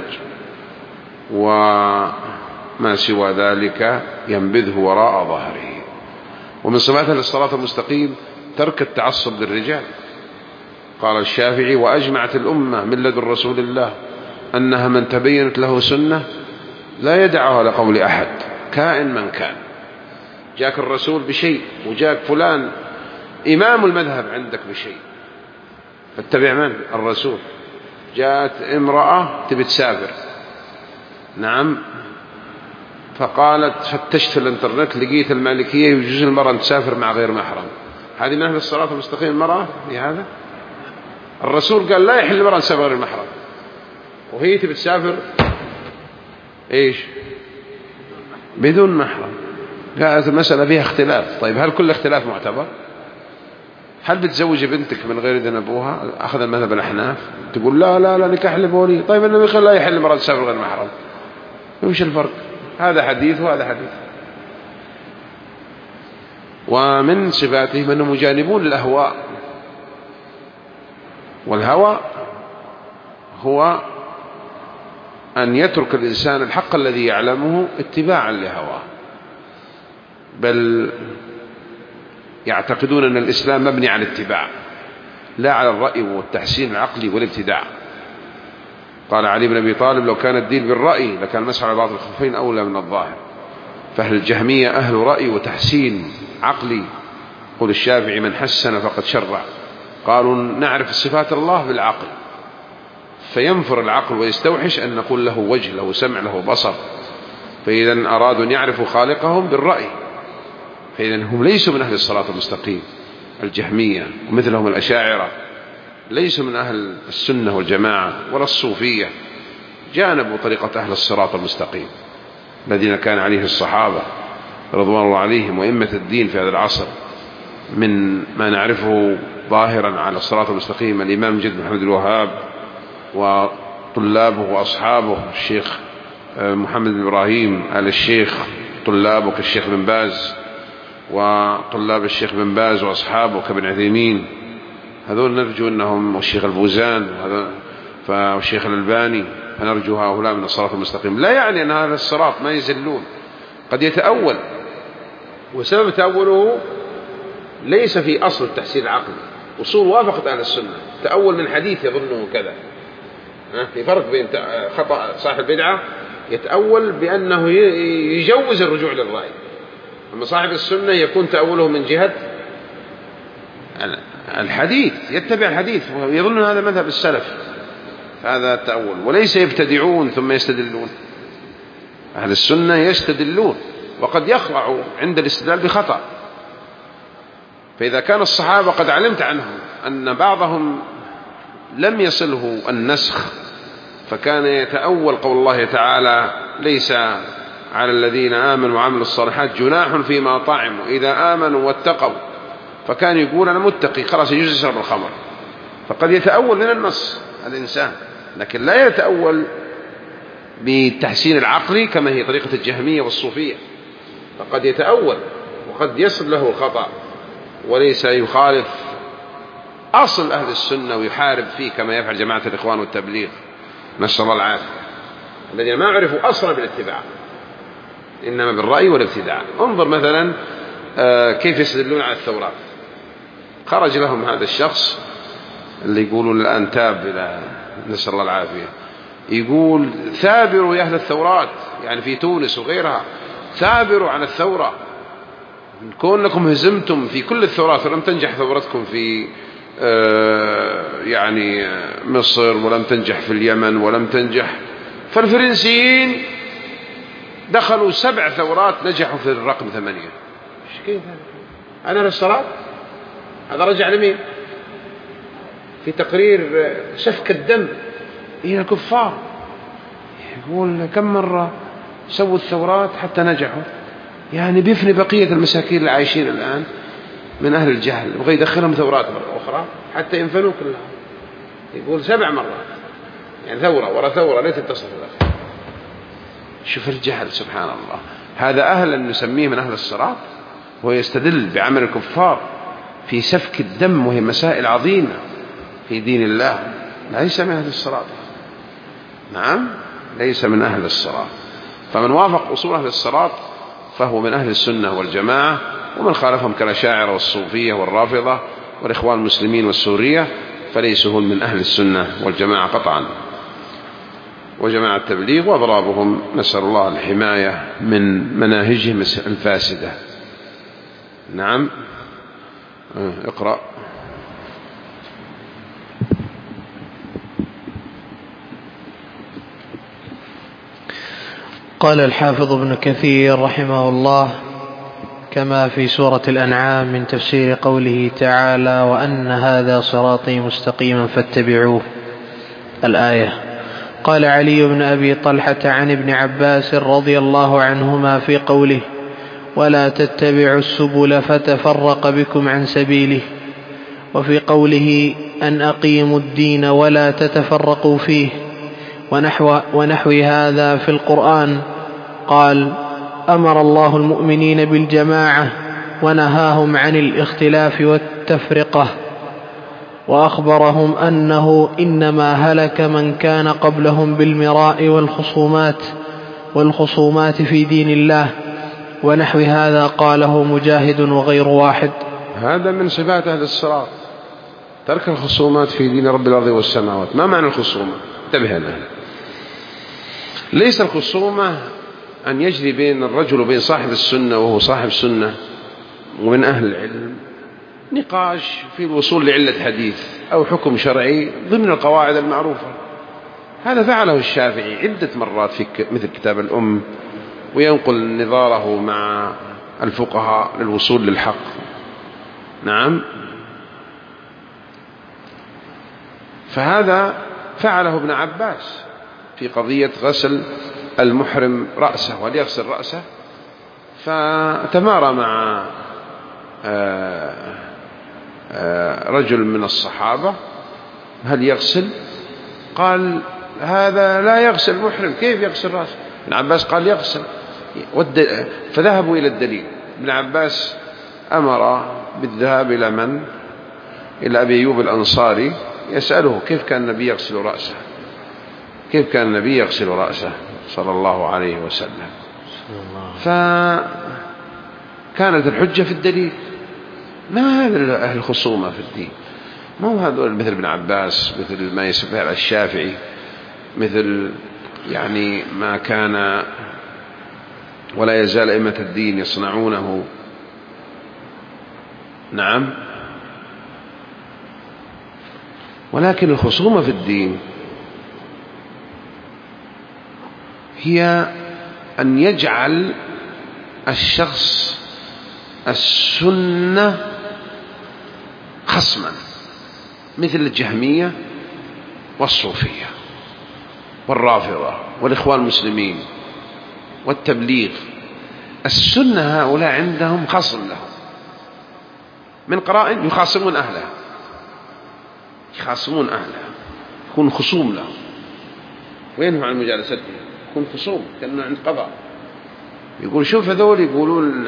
وما سوى ذلك ينبذه وراء ظهره. ومن صفات الصراط المستقيم ترك التعصب للرجال. قال الشافعي: وأجمعت الأمة من لدن رسول الله أنها من تبينت له سنة لا يدعها لقول أحد كائن من كان. جاك الرسول بشيء، وجاك فلان إمام المذهب عندك بشيء، فاتبع من؟ الرسول. جاءت امرأة تبي تسافر، نعم، فقالت فتشت في الانترنت لقيت المالكية يجوز المرأة تسافر مع غير محرم. هذه من أهل الصراط المستقيم المرأة في هذا؟ الرسول قال لا يحل المرأة تسافر غير محرم، وهي تبي تسافر إيش؟ بدون محرم. قالت المسألة فيها اختلاف. طيب هل كل اختلاف معتبر؟ هل بتزوج بنتك من غير إذن أبوها؟ أخذ المذهب الأحناف تقول لا لا لا نكاح لبولي. طيب النبي قال لا يحل المرأة تسافر غير محرم، وش الفرق؟ هذا حديث وهذا حديث. ومن صفاتهم أنهم مجانبون للأهواء، والهوى هو أن يترك الإنسان الحق الذي يعلمه اتباعا لهواه، بل يعتقدون أن الإسلام مبني على الاتباع لا على الرأي والتحسين العقلي والابتداع. قال علي بن أبي طالب: لو كان الدين بالرأي لكان المسح على بعض الخفين أولى من الظاهر. فأهل الجهمية أهل رأي وتحسين عقلي. قول الشافعي: من حسن فقد شرع. قالوا نعرف صفات الله بالعقل، فينفر العقل ويستوحش أن نقول له وجه، له سمع، له بصر. فإذا أرادوا أن يعرفوا خالقهم بالرأي، فإذا هم ليسوا من أهل الصراط المستقيم. الجهمية ومثلهم الأشاعرة ليسوا من أهل السنة والجماعة ولا الصوفية، جانبوا طريقة أهل الصراط المستقيم الذين كان عليه الصحابة رضوان الله عليهم وإمة الدين في هذا العصر. من ما نعرفه ظاهرا على الصراط المستقيم الإمام جد محمد الوهاب وطلابه وأصحابه، الشيخ محمد بن إبراهيم آل الشيخ، طلابه كالشيخ بن باز، وطلاب الشيخ بن باز وأصحابه كابن عثيمين، هذول نرجو أنهم، والشيخ البوزان والشيخ الألباني، فنرجو هؤلاء من الصراط المستقيم. لا يعني أن هذا الصراط ما يزلون، قد يتأول، وسبب تأوله ليس في أصل التحسين العقلي. أصول وافقت أهل السنة، تأول من حديث يظنه كذا. في فرق بين خطأ صاحب البدعة يتأول بأنه يجوز الرجوع للرأي، أما صاحب السنة يكون تأوله من جهة الحديث، يتبع الحديث ويظن هذا مذهب السلف، هذا التأول. وليس يبتدعون ثم يستدلون. أهل السنة يستدلون وقد يخضعوا عند الاستدلال بخطأ. فإذا كان الصحابة قد علمت عنهم أن بعضهم لم يصله النسخ، فكان يتأول قول الله تعالى: ليس على الذين آمنوا وعملوا الصالحات جناح فيما طعموا إذا آمنوا واتقوا، فكان يقول أنا متقي خلاص يجوز يشرب الخمر. فقد يتأول من النص الإنسان، لكن لا يتأول بالتحسين العقلي كما هي طريقة الجهمية والصوفية. فقد يتأول وقد يصل له الخطأ، وليس يخالف أصل أهل السنة ويحارب فيه كما يفعل جماعة الإخوان والتبليغ، نسأل الله العافية، الذين ما عرفوا أصلا بالاتباع إنما بالرأي والابتداع. انظر مثلا كيف يستدلون على الثورات. خرج لهم هذا الشخص اللي يقولون الآن تاب إلى، نسأل الله العافية، يقول ثابروا يا أهل الثورات، يعني في تونس وغيرها، ثابروا عن الثورة، كونكم هزمتم في كل الثورات ولم تنجح ثورتكم في يعني مصر، ولم تنجح في اليمن، ولم تنجح، فالفرنسيين دخلوا سبع ثورات نجحوا في الرقم ثمانية. ايش كيف هذا؟ أنا الصراط هذا رجع لمين؟ في تقرير سفك الدم إلى الكفار، يقول كم مرة سووا الثورات حتى نجحوا، يعني بيفني بقية المساكين اللي عايشين الآن. من أهل الجهل، يبغى يدخلهم ثورات مرة أخرى حتى ينفنوا كلها. يقول سبع مرات يعني ثورة ورا ثورة لا تتصل الأخير. شوف الجهل سبحان الله. هذا أهل أن نسميه من أهل الصراط، ويستدل بعمل الكفار في سفك الدم، وهي مسائل عظيمة في دين الله. ليس من أهل الصراط، نعم ليس من أهل الصراط. فمن وافق أصول أهل الصراط فهو من أهل السنة والجماعة، ومن خالفهم كالأشاعرة والصوفية والرافضة والإخوان المسلمين والسورية فليسوا من أهل السنة والجماعة قطعا، وجماعة التبليغ وأضرابهم. نسأل الله الحماية من مناهجهم الفاسدة. نعم اقرأ. قال الحافظ ابن كثير رحمه الله: كما في سورة الأنعام من تفسير قوله تعالى: وأن هذا صراطي مستقيما فاتبعوه، الآية. قال علي بن أبي طلحة عن ابن عباس رضي الله عنهما في قوله: ولا تتبعوا السبل فتفرق بكم عن سبيله، وفي قوله: أن أقيموا الدين ولا تتفرقوا فيه، ونحو, ونحو هذا في القرآن. قال: أمر الله المؤمنين بالجماعة ونهاهم عن الاختلاف والتفرقة، وأخبرهم أنه إنما هلك من كان قبلهم بالمراء والخصومات والخصومات في دين الله، ونحو هذا قاله مجاهد وغير واحد. هذا من صفات أهل الصراط، ترك الخصومات في دين رب الأرض والسماوات. ما معنى الخصومة؟ انتبه لها. ليس الخصومة أن يجري بين الرجل وبين صاحب السنة وهو صاحب سنة ومن أهل العلم نقاش في الوصول لعلة حديث أو حكم شرعي ضمن القواعد المعروفة. هذا فعله الشافعي عدة مرات في مثل كتاب الأم، وينقل نظاره مع الفقهاء للوصول للحق. نعم. فهذا فعله ابن عباس في قضية غسل المحرم رأسه وليغسل رأسه، فتمارى مع رجل من الصحابة هل يغسل؟ قال: هذا لا يغسل المحرم، كيف يغسل رأسه؟ ابن عباس قال: يغسل. فذهبوا إلى الدليل. ابن عباس أمر بالذهاب إلى من؟ إلى أبي أيوب الأنصاري يسأله كيف كان النبي يغسل رأسه، كيف كان النبي يغسل رأسه صلى الله عليه وسلم. فكانت الحجة في الدليل، ما هذا أهل الخصومة في الدين، ما هو هذول مثل ابن عباس، مثل ما يسمى الشافعي، مثل يعني ما كان ولا يزال أئمة الدين يصنعونه. نعم. ولكن الخصومة في الدين هي أن يجعل الشخص السنة خصما، مثل الجهمية والصوفية والرافضة والإخوان المسلمين والتبليغ. السنة هؤلاء عندهم خصم لهم من قرائن، يخاصمون أهلها، يخاصمون أهلها، يكون خصوم لهم وينهوا عن مجالستهم، يكون خصوم كأنه عند قضاء. يقول شوف هذول يقولون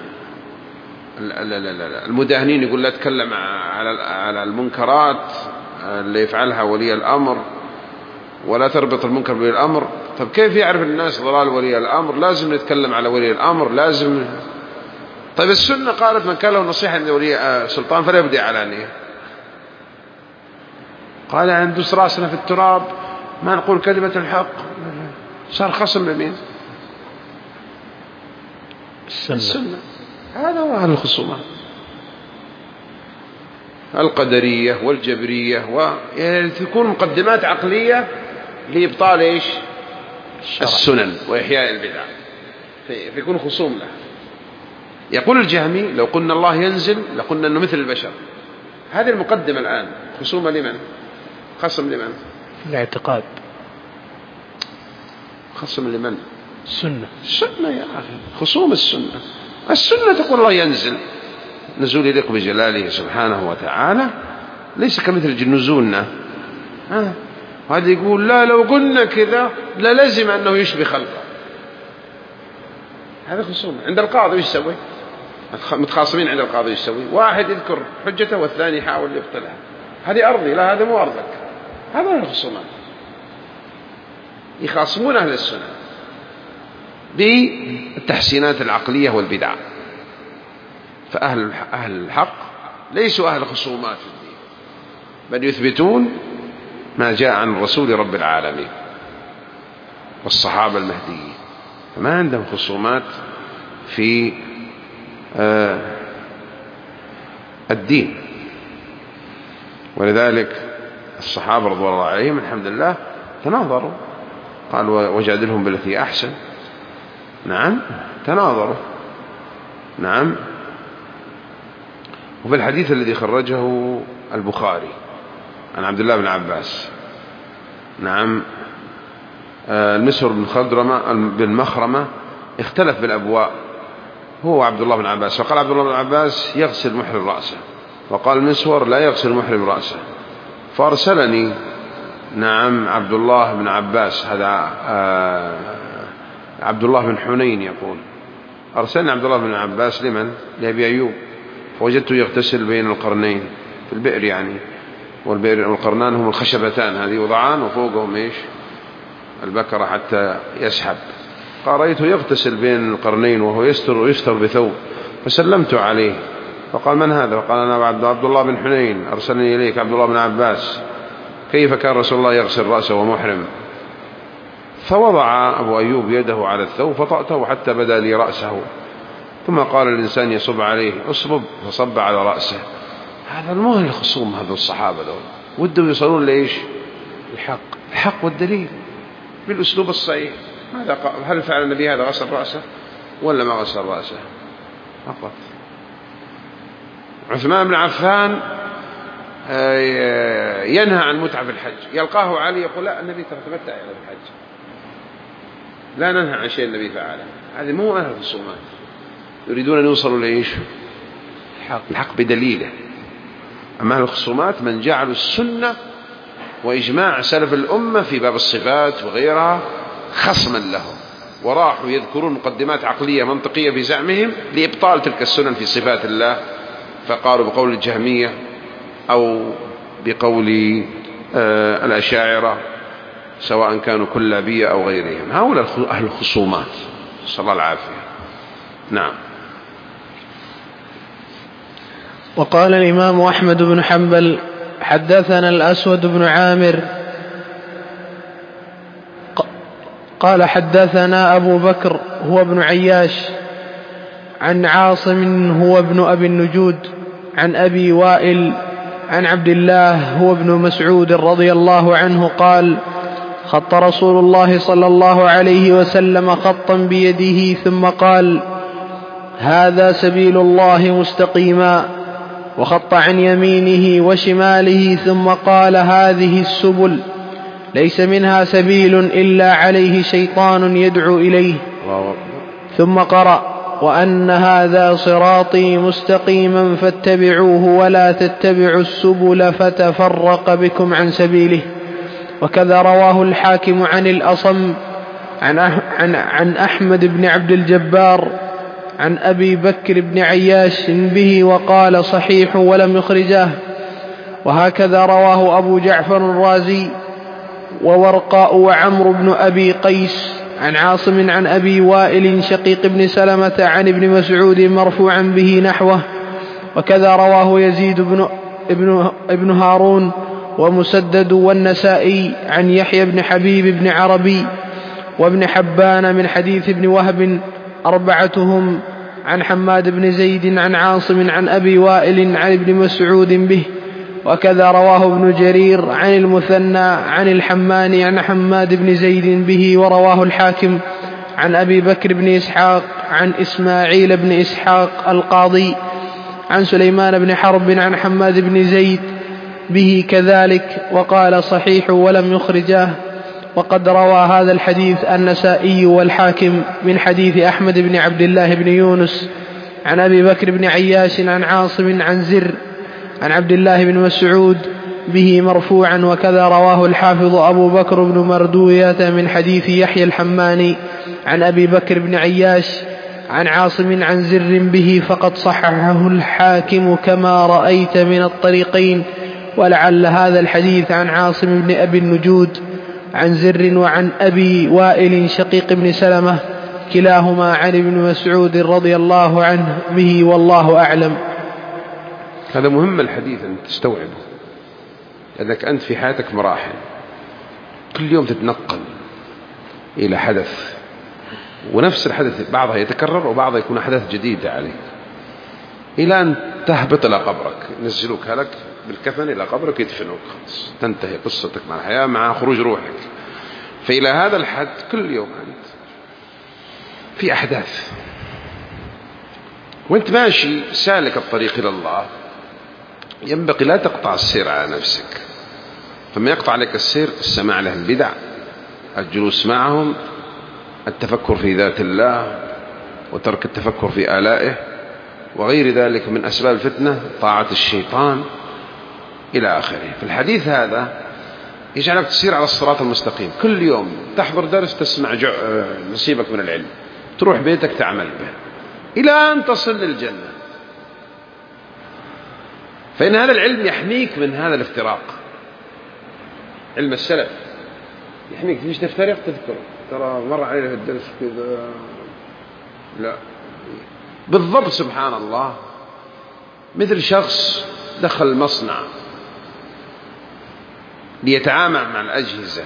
المداهنين، يقول لا تكلم على المنكرات اللي يفعلها ولي الأمر ولا تربط المنكر بولي الأمر. طب كيف يعرف الناس ضلال ولي الأمر؟ لازم نتكلم على ولي الأمر، لازم. طيب السنة قالت من كان له نصيحة من ولي سلطان فلا يبدي علانية. قال ندس راسنا في التراب ما نقول كلمة الحق، صار خصم لمين؟ السنة. السنة. هذا هو أهل الخصومات، القدرية والجبرية، وتكون مقدمات عقلية لإبطال إيش؟ السنن وإحياء البدع، فيكون خصوم له. يقول الجهمي لو قلنا الله ينزل لقلنا أنه مثل البشر. هذه المقدمة الآن خصومة لمن؟ خصم لمن؟ الاعتقاد. خصم لمن؟ السنة. السنة يا أخي، خصوم السنة. السنة تقول الله ينزل، نزول يليق بجلاله سبحانه وتعالى، ليس كمثل نزولنا. هذا يقول لا لو قلنا كذا للزم أنه يشبه خلقه. هذا خصوم عند القاضي. وش يسوي؟ متخاصمين عند القاضي. وش يسوي؟ واحد يذكر حجته والثاني يحاول يبطلها. هذه أرضي، لا هذا مو أرضك. هذا الخصومات يخاصمون أهل السنة بالتحسينات العقلية والبدع. فأهل أهل الحق ليسوا أهل خصومات في الدين، بل يثبتون ما جاء عن رسول رب العالمين والصحابة المهديين، فما عندهم خصومات في آه الدين. ولذلك الصحابة رضوان الله عليهم الحمد لله تناظروا، قال وجادلهم بالتي أحسن. نعم تناظروا. نعم. وفي الحديث الذي خرجه البخاري عن عبد الله بن عباس، نعم، المسور بن خضرمة بن مخرمة اختلف بالأبواء هو عبد الله بن عباس، فقال عبد الله بن عباس يغسل محرم رأسه، وقال المسور لا يغسل محرم رأسه. فأرسلني نعم عبد الله بن عباس، هذا عبد الله بن حنين يقول أرسلني عبد الله بن عباس لمن؟ لأبي أيوب، فوجدته يغتسل بين القرنين في البئر يعني، والبئر والقرنان هم الخشبتان هذه وضعان وفوقهم إيش؟ البكرة حتى يسحب. قال رأيته يغتسل بين القرنين وهو يستر ويستر بثوب، فسلمت عليه فقال من هذا؟ فقال أنا عبد الله بن حنين أرسلني إليك عبد الله بن عباس، كيف كان رسول الله يغسل رأسه ومحرم؟ فوضع أبو أيوب يده على الثوب فطأته حتى بدا لي رأسه، ثم قال الإنسان يصب عليه أصبب، فصب على رأسه. هذا المهم الخصوم، هذا الصحابة دول ودوا يصلون لإيش؟ الحق. الحق والدليل بالأسلوب الصحيح. ماذا قال؟ هل فعل النبي هذا غسل رأسه ولا ما غسل رأسه؟ فقط. عثمان بن عفان ينهى عن متعة في الحج، يلقاه علي يقول لا النبي تمتع إلى الحج، لا ننهى عن شيء النبي فعله. هذه مو أهل الخصومات، يريدون أن يوصلوا لإيش؟ الحق. الحق بدليله. أما أهل الخصومات من جعلوا السنة وإجماع سلف الأمة في باب الصفات وغيرها خصما لهم، وراحوا يذكرون مقدمات عقلية منطقية بزعمهم لإبطال تلك السنن في صفات الله، فقالوا بقول الجهمية أو بقول آه الأشاعرة سواء كانوا كلابية أو غيرهم. هؤلاء أهل الخصومات، صلى الله العافية. نعم. وقال الإمام أحمد بن حنبل حدثنا الأسود بن عامر قال حدثنا أبو بكر هو ابن عياش عن عاصم هو ابن أبي النجود عن أبي وائل عن عبد الله هو ابن مسعود رضي الله عنه قال خط رسول الله صلى الله عليه وسلم خطا بيده ثم قال هذا سبيل الله مستقيما، وخط عن يمينه وشماله ثم قال هذه السبل ليس منها سبيل إلا عليه شيطان يدعو إليه، ثم قرأ وأن هذا صراطي مستقيما فاتبعوه ولا تتبعوا السبل فتفرق بكم عن سبيله. وكذا رواه الحاكم عن الأصم عن, عن, عن أحمد بن عبد الجبار عن أبي بكر بن عياش به وقال صحيح ولم يخرجاه. وهكذا رواه أبو جعفر الرازي وورقاء وعمر بن أبي قيس عن عاصم عن أبي وائل شقيق بن سلمة عن ابن مسعود مرفوعا به نحوه. وكذا رواه يزيد بن, ابن, ابن هارون ومسدد والنسائي عن يحيى بن حبيب بن عربي وابن حبان من حديث ابن وهب أربعتهم عن حماد بن زيد عن عاصم عن أبي وائل عن ابن مسعود به. وكذا رواه ابن جرير عن المثنى عن الحماني عن حماد بن زيد به. ورواه الحاكم عن أبي بكر بن إسحاق عن إسماعيل بن إسحاق القاضي عن سليمان بن حرب عن حماد بن زيد به كذلك وقال صحيح ولم يخرجاه. وقد روى هذا الحديث النسائي والحاكم من حديث أحمد بن عبد الله بن يونس عن أبي بكر بن عياش عن عاصم عن زر عن عبد الله بن مسعود به مرفوعا، وكذا رواه الحافظ أبو بكر بن مردوية من حديث يحيى الحماني عن أبي بكر بن عياش عن عاصم عن زر به، فقد صححه الحاكم كما رأيت من الطريقين. ولعل هذا الحديث عن عاصم بن أبي النجود عن زر وعن أبي وائل شقيق بن سلمة كلاهما عن ابن مسعود رضي الله عنه به، والله أعلم. هذا مهم الحديث أن تستوعبه، لأنك أنت في حياتك مراحل، كل يوم تتنقل إلى حدث، ونفس الحدث بعضها يتكرر وبعضها يكون أحداث جديدة عليك، إلى أن تهبط إلى قبرك، ينزلوك هلك بالكفن إلى قبرك يدفنوك، تنتهي قصتك مع الحياة مع خروج روحك. فإلى هذا الحد كل يوم أنت في أحداث، وانت ماشي سالك الطريق إلى الله ينبغي لا تقطع السير على نفسك. فما يقطع عليك السير السماع له البدع، الجلوس معهم، التفكر في ذات الله وترك التفكر في آلائه وغير ذلك من أسباب الفتنة، طاعة الشيطان إلى آخره. في الحديث هذا يجعلك تسير على الصراط المستقيم، كل يوم تحضر درس، تسمع نصيبك من العلم، تروح بيتك تعمل به إلى أن تصل للجنة. فإن هذا العلم يحميك من هذا الافتراق. علم السلف يحميك، تيجي تفترق تذكر ترى مر علينا في الدرس كذا، لا بالضبط. سبحان الله، مثل شخص دخل المصنع ليتعامل مع الأجهزة،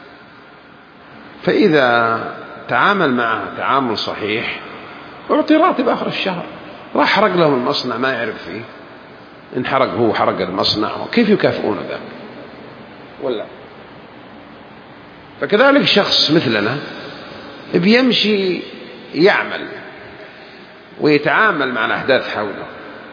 فإذا تعامل معها تعامل صحيح أعطي راتب آخر الشهر. راح حرق لهم المصنع ما يعرف فيه، انحرق هو حرق المصنع، كيف يكافئون ذلك؟ ولا فكذلك شخص مثلنا بيمشي يعمل ويتعامل مع الأحداث حوله،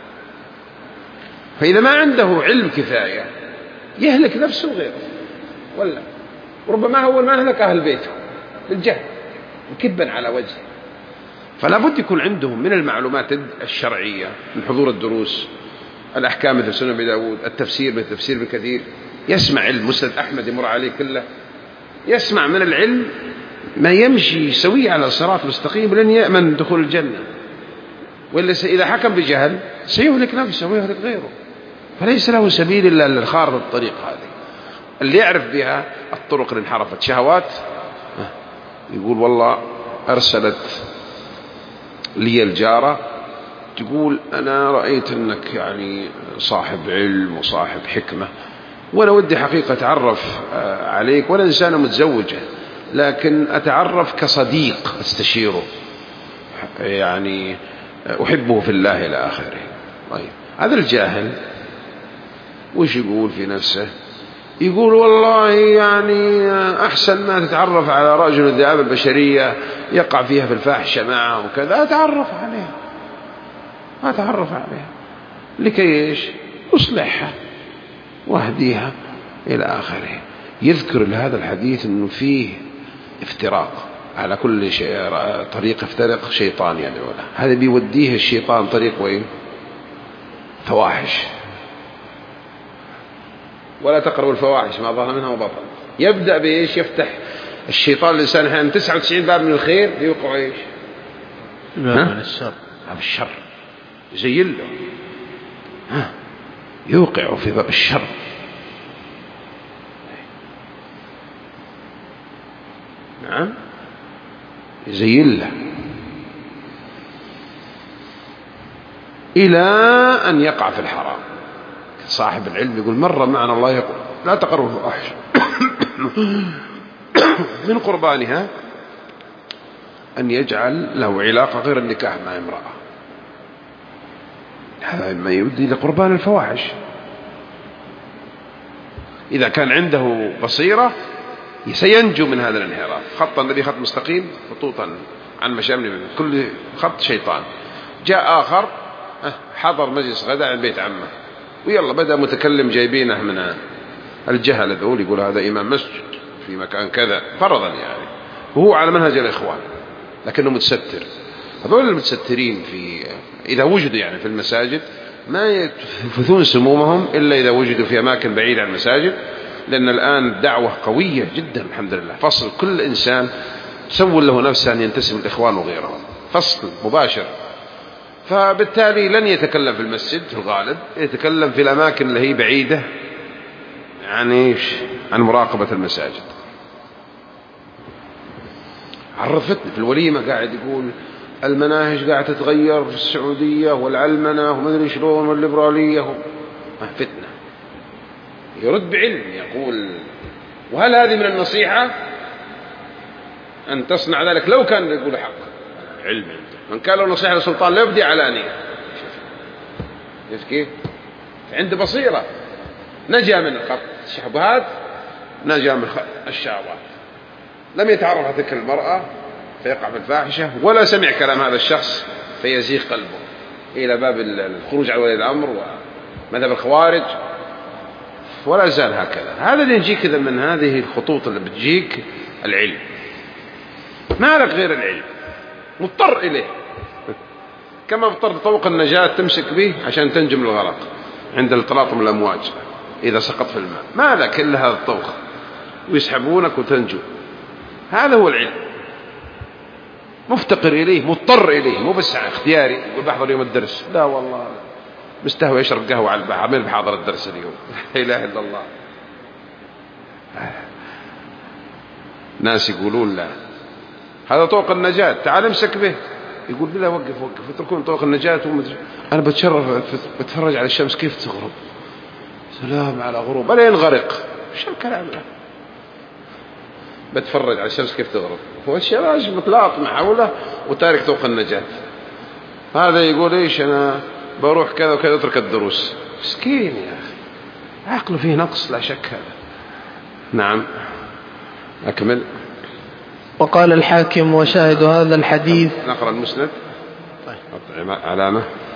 فإذا ما عنده علم كفاية يهلك نفسه وغيره، ولا ربما هو ما أهلك أهل بيته الجهل كبا على وجهه. فلا بد يكون عندهم من المعلومات الشرعية، من حضور الدروس، الأحكام مثل سنن أبي داود، التفسير مثل تفسير ابن كثير، يسمع علم مسند أحمد يمر عليه كله، يسمع من العلم ما يمشي سوي على الصراط المستقيم لن يأمن دخول الجنة. وإلا إذا حكم بجهل سيهلك نفسه ويهلك غيره، فليس له سبيل إلا للخارطة الطريق هذه اللي يعرف بها الطرق اللي انحرفت. شهوات يقول والله أرسلت لي الجارة تقول أنا رأيت أنك يعني صاحب علم وصاحب حكمة، وأنا ودي حقيقة أتعرف عليك، وأنا إنسانة متزوجة لكن أتعرف كصديق أستشيره، يعني أحبه في الله إلى آخره. طيب هذا الجاهل وش يقول في نفسه؟ يقول والله يعني أحسن ما تتعرف على رجل الذئاب البشرية يقع فيها في الفاحشة معه وكذا، أتعرف عليها أتعرف عليها لكي إيش؟ أصلحها واهديها إلى آخره. يذكر لهذا الحديث أنه فيه افتراق على كل شيء، طريق افترق شيطان يدعو له، هذا بيوديه الشيطان طريق وين؟ فواحش. ولا تقربوا الفواحش ما ظهر منها وبطن. يبدأ بإيش؟ يفتح الشيطان الإنسان أحيانا تسعة وتسعين باب من الخير يوقع إيش؟ باب من الشر. باب الشر يزين له، ها يوقع في باب الشر. نعم يزين له إلى أن يقع في الحرام. صاحب العلم يقول مرة معنا الله يقول لا تقربوا الفواحش من قربانها أن يجعل له علاقة غير النكاح مع امرأة، هذا ما يؤدي لقربان الفواحش. إذا كان عنده بصيرة سينجو من هذا الانحراف. خط النبي خط مستقيم خطوطا عن مشامل منه، كل خط شيطان. جاء آخر حضر مجلس غداء عند بيت عمه ويلا بدأ متكلم جايبينه من الجهل ذول، يقول هذا إمام مسجد في مكان كذا فرضا يعني، وهو على منهج الإخوان لكنه متستر، هذول المتسترين في إذا وجدوا يعني في المساجد ما ينفثون سمومهم إلا إذا وجدوا في أماكن بعيدة عن المساجد، لأن الآن الدعوة قوية جدا الحمد لله، فصل كل إنسان سول له نفسه أن ينتسب الإخوان وغيرهم، فصل مباشر. فبالتالي لن يتكلم في المسجد في الغالب، يتكلم في الأماكن اللي هي بعيدة يعني عن مراقبة المساجد. عرفتني في الوليمة قاعد يقول المناهج قاعدة تتغير في السعودية والعلمنة وما أدري شلون والليبرالية، فتنة. يرد بعلم يقول وهل هذه من النصيحة أن تصنع ذلك لو كان يقول حق؟ علم من كان له نصيحة للسلطان لا يبدي علانية. شوف كيف عنده بصيرة، نجا من الشبهات، نجا من الشهوات، لم يتعرف على تلك المرأة فيقع في الفاحشة، ولا سمع كلام هذا الشخص فيزيغ قلبه إلى باب الخروج على ولي الأمر ومذهب الخوارج، ولا زال هكذا. هذا اللي يجيك كذا من هذه الخطوط اللي بتجيك العلم، ما لك غير العلم، مضطر إليه كما مضطر طوق النجاة تمسك به عشان تنجو من الغرق عند التلاطم الأمواج إذا سقط في الماء، ما لك إلا هذا الطوق ويسحبونك وتنجو. هذا هو العلم، مفتقر إليه مضطر إليه، مو بس اختياري يقول بحضر يوم الدرس، لا والله مستهوى يشرب قهوة على البحر من بحضر الدرس اليوم. لا إله إلا الله. ناس يقولون لا هذا طوق النجاة تعال امسك به، يقول بالله وقف وقف اتركون طوق النجاة. أنا بتشرف بتفرج على الشمس كيف تغرب، سلام على غروب ألا ينغرق، شو الكلام ده؟ بتفرج على الشمس كيف تغرب، هو الشراج متلاطم حوله وتارك طوق النجاة. هذا يقول إيش أنا بروح كذا وكذا اترك الدروس، مسكين يا أخي عقله فيه نقص لا شك هذا. نعم أكمل. وقال الحاكم وشاهد هذا الحديث. نقرأ المسند. طيب علامة.